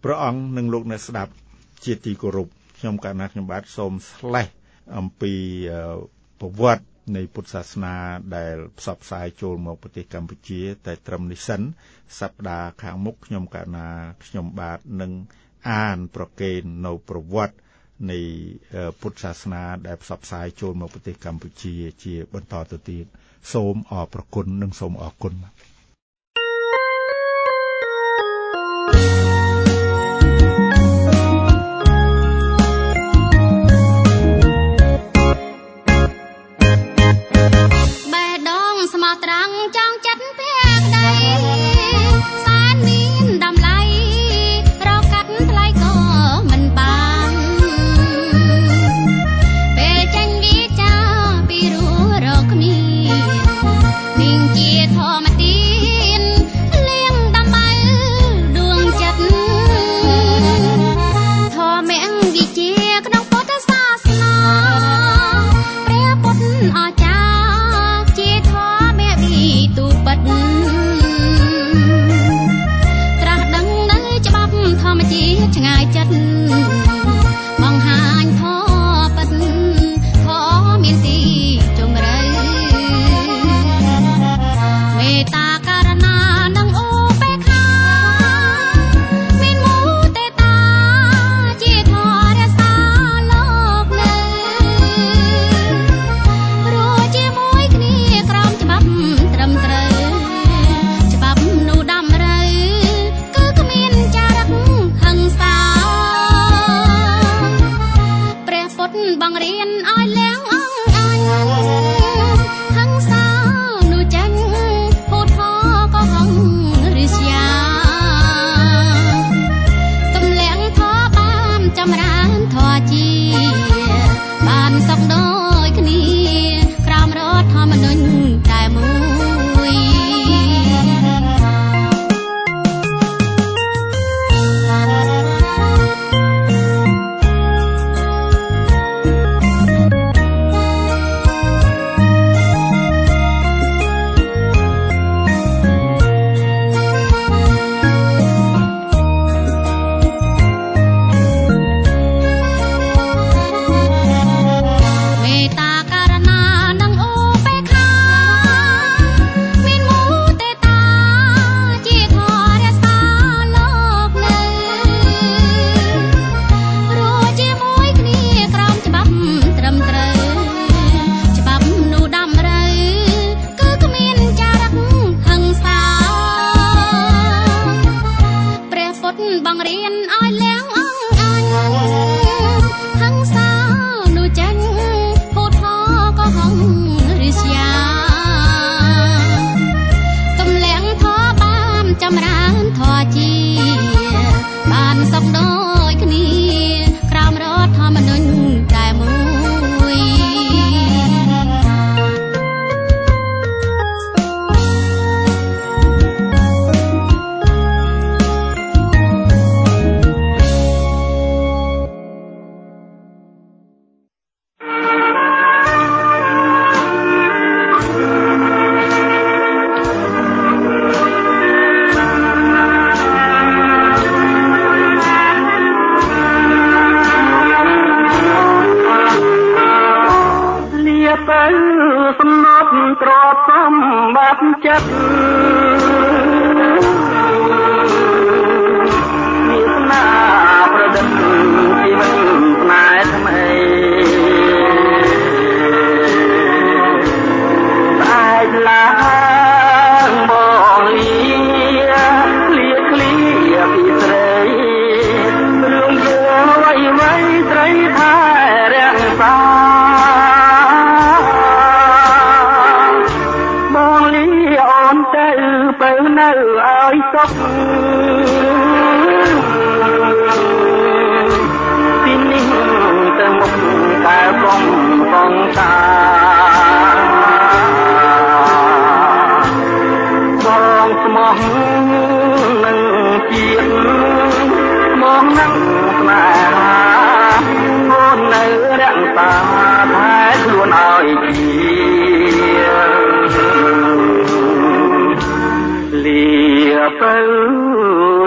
ព្រះអង្គនិងលោកអ្នកស្ដាប់ជាទីគោរពខ្ញុំកណ្ណាខ្ញុំបាទសូមស្លេះអំពីប្រវត្តិនៃពុទ្ធសាសនាដែលផ្សព្វផ្សាយចូលមកប្រទេសកម្ពុជាតែត្រឹមនេះសិនសប្តាហ៍ខាងមុខខ្ញុំកណ្ណាខ្ញុំបាទនឹងអានប្រកេននៅប្រវត្តិនៃពុទ្ធសាសនាដែលផ្សព្វផ្សាយចូលមកប្រទេសកម្ពុជាជាបន្តទៅទៀតសូមអរព្រគុណនិងសូមអរគុណ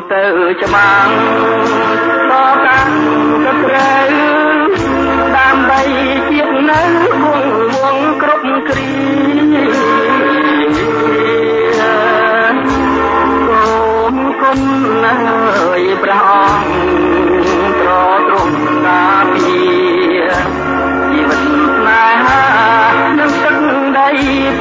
ទៅច្បាំងដល់កាំងទៅត្រូវដើម្បីជាតិនៅគង់វងគ្រប់គ្រាសូមគុណណាស់ព្រះអង្គត្រទ្រង់ការពារជីវិតស្នេហានឹងទឹកដី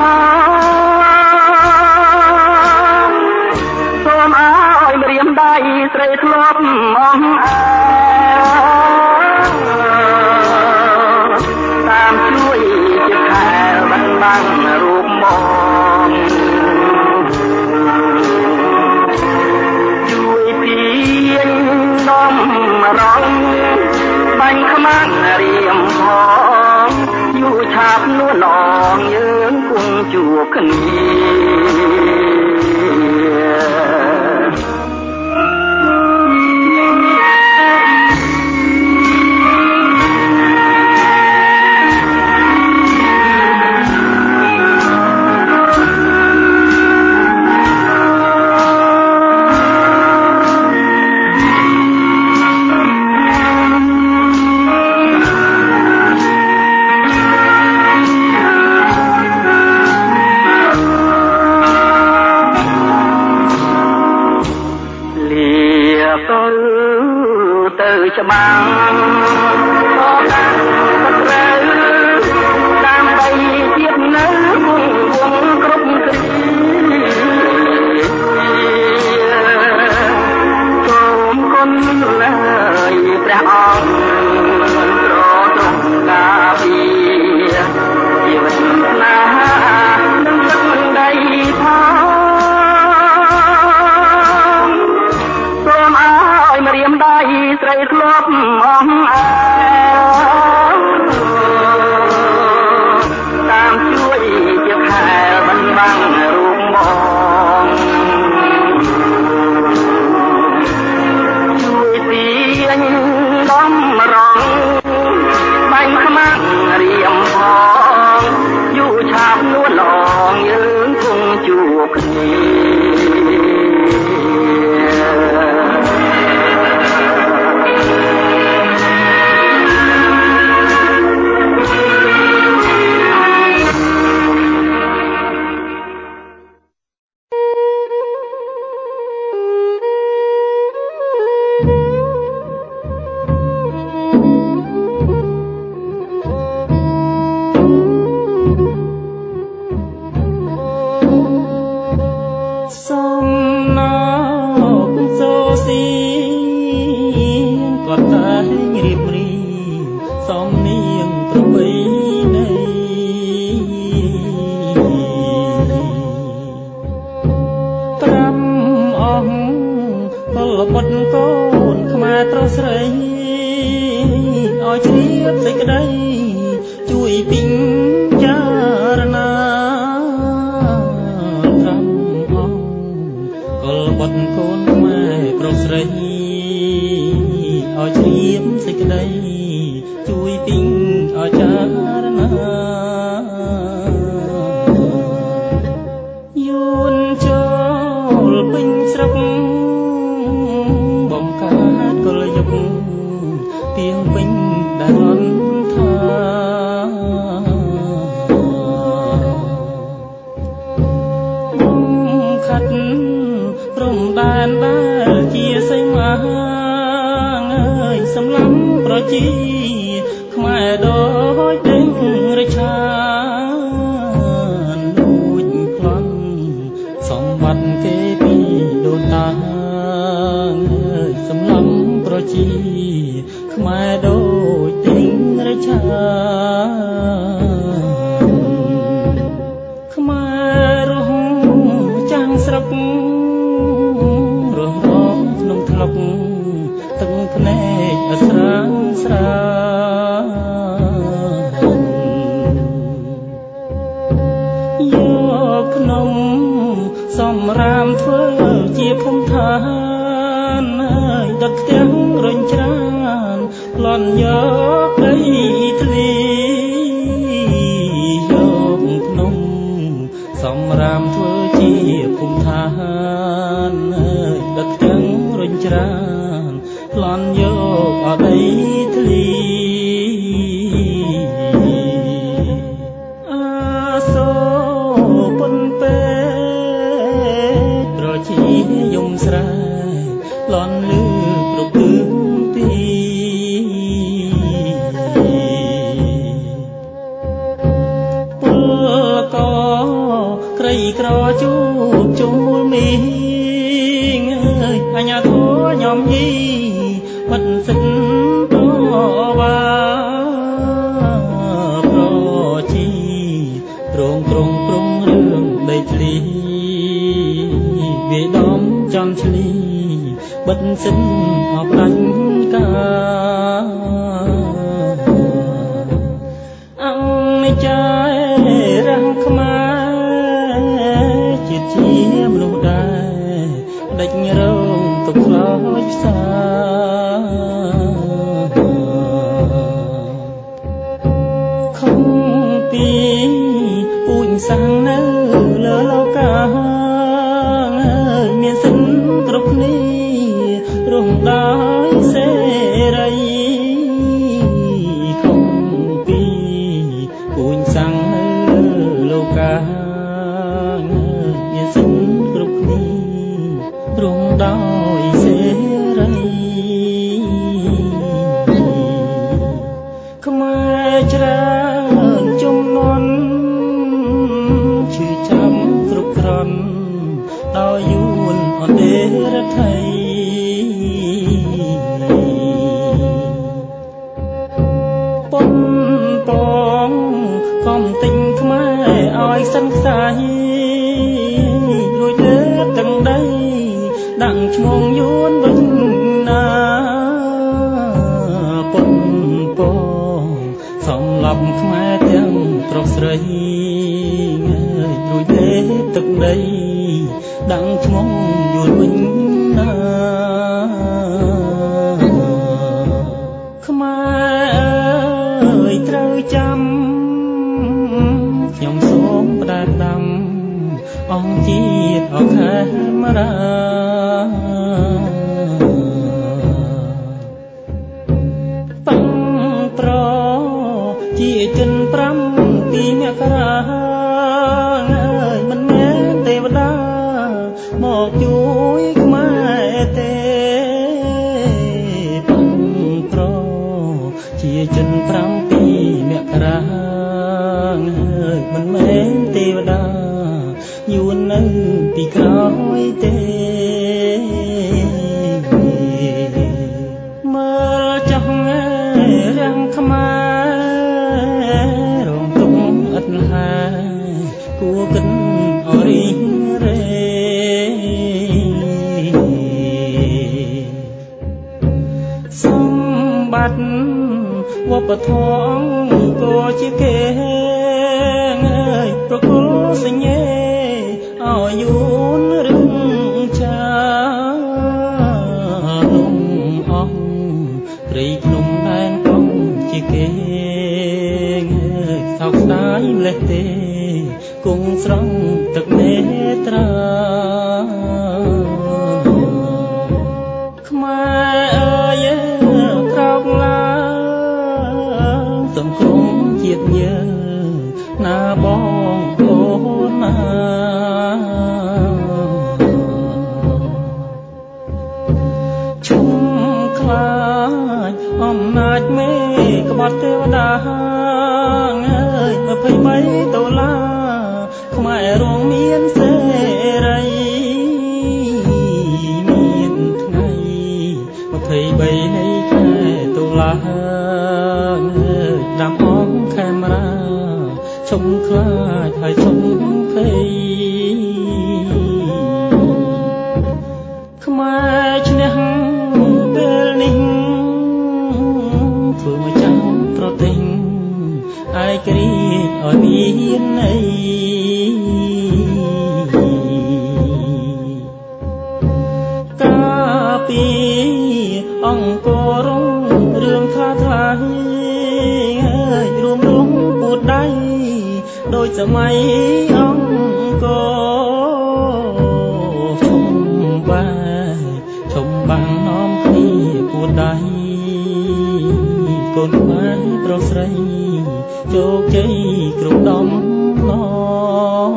ផងសូមឲ្យម្រាមដៃស្រីធ្លាប់អស់តាមជួយជាខែបាត់បាំងរូបមកជួយពីនដំរងបាញ់ខ្មាំងរៀមផងយូរឆាប់នួនអងយើងគង់ជួបគ្នាច្បាំងដល់កាំងទៅត្រូវដើម្បីជាតិនៅគង់វងគ្រប់គ្រាសូមគុណណាស់ព្រះអង្គត្រទ្រង់ការពារជីវិតស្នេហានឹងទឹកដីផងសូមឲ្យម្រាមដៃស្រីធ្លាប់អស់អើតាមជួយជាខែមិនបាំងរូបមកជួយទាញដំរងបាញ់ខ្មាំងរៀមផងយូរឆាប់នួនអងយើងគង់ជួបគ្នាសម្រាមធ្វើជាភូមិឋានហើយដឹកផ្ទះរុញច្រានប្លន់យកដីធ្លីយកភ្នំសម្រាមធ្វើជាភូមិឋានហើយដឹកផ្ទះរុលន់លឺគ្រប់ទិសទីពលកក្រីក្រជួបជួលមីងអើយអញ្ញាធัวញោមញីមិនសិនតវ៉ាប្រជីរងត្រង់ព្រំរឿងដីធ្លីវាដំចំឆ្លីបិទសិនអបដាញ់កាអង្គចារាំងខ្មែរជាតិជាមនុស្សដែរដេចរងទុកខ្លោចផ្សាខំពីពូជសាំងនៅលើលោកាមានសិនគ្រប់គ្នារំដោយសេរីខំពីពូជសាំងនៅលោកាមានសិនគ្រប់គ្នារំដោយសេរីខ្មែរច្រើនជំនាន់ឈឺចាំគ្រប់ក្រន់ដោយយួនអន្តេរដ្ឋីប៉ុនពងកំទិញខ្មែរឲ្យសិនខ្សែរួចលើទាំងដីដាក់ឈ្មោះយួនវិញណាប៉ុនពងសំឡប់ខ្មែរទាំងប្រុសស្រីរួចលើទឹកដីដាក់ឈ្មោះយួនវិញណាខ្មែរអើយត្រូវចាំខ្ញុំសូមផ្ដែផ្ដាំអង្គជាតិអខេមរាបាំងប្រជាជនប្រាំពីមករាអើយមិនមែនទេវតាមកជួយខ្មែរទេបាំងប្រជាជនប្រាំពីមករាអើយមិនមែនទេវតាយួននៅពីក្រោយទេមើលចោះរាំងខ្មែររងទុំឥតហាគួរគិនអរិញរេសម្បត្តិវប្បធម៌ក៏ជាគេអើយប្រគល់សញ្ញេឲ្យយួនរឹងចាលំអស់ព្រៃភ្នំដែនកំជាគេអើយសោកស្ដាយម្លេះទេគង់ស្រង់ទឹកនេត្រាខ្មែរអើយក្រោកឡើងសង្គ្រោះជាតិយើងណាបងប្អូនណាឈុំខ្លាចអំណាចមេក្បត់ទេវតាអើយម្ភៃបីដុល្លារខ្មែររងមានសេរីមានថ្ងៃម្ភៃបីនៃខែតុលាអើយដាំអង្គខេមរាឈុំខ្លាចហើយឈុំភ័យខ្មែរឈ្នះពេលនេះធ្វើមកចាំប្រទិញឯករាជ្យឲ្យមានន័យកាពីអង្គរងរឿងថ្លាថ្លារួមរងពួតដៃដូចសម័យអង្គរឈុំបាឈុំបាំងនាំគ្នាពួតដៃកូនខ្មែរប្រុសស្រីជោគជ័យគ្រប់ដំណ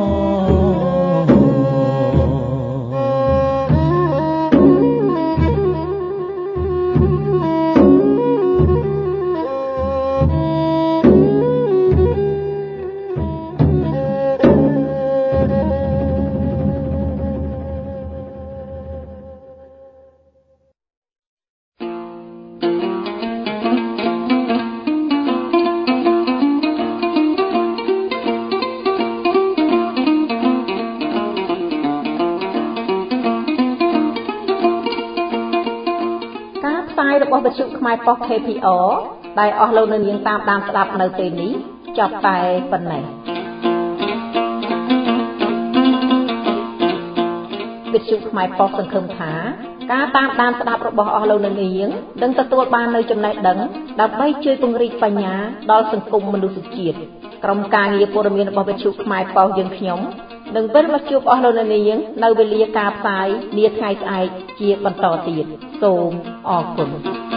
រយរបស់វិទ្យុខ្មែរប៉ុស្តិ៍ ខេ ភី អារ ដែលអស់លោកអ្នកនាងតាមដានស្ដាប់នៅពេលនេះចប់តែប៉ុណ្ណេះវិទ្យុខ្មែរប៉ុស្តិ៍សង្ឃឹមថាការតាមដានស្ដាប់របស់អស់លោកអ្នកនាងនឹងទទួលបាននូវចំណេះដឹងដើម្បីជួយពង្រីកបញ្ញាដល់សង្គមមនុស្សជាតិក្រុមការងារព័ត៌មានរបស់វិទ្យុខ្មែរប៉ុស្តិ៍យើងខ្ញុំនឹងវិលមកជួបអស់លោកអ្នកនាងនៅវេលាការផ្សាយនាថ្ងៃស្អែកជាបន្តទៀតសូមអរគុណ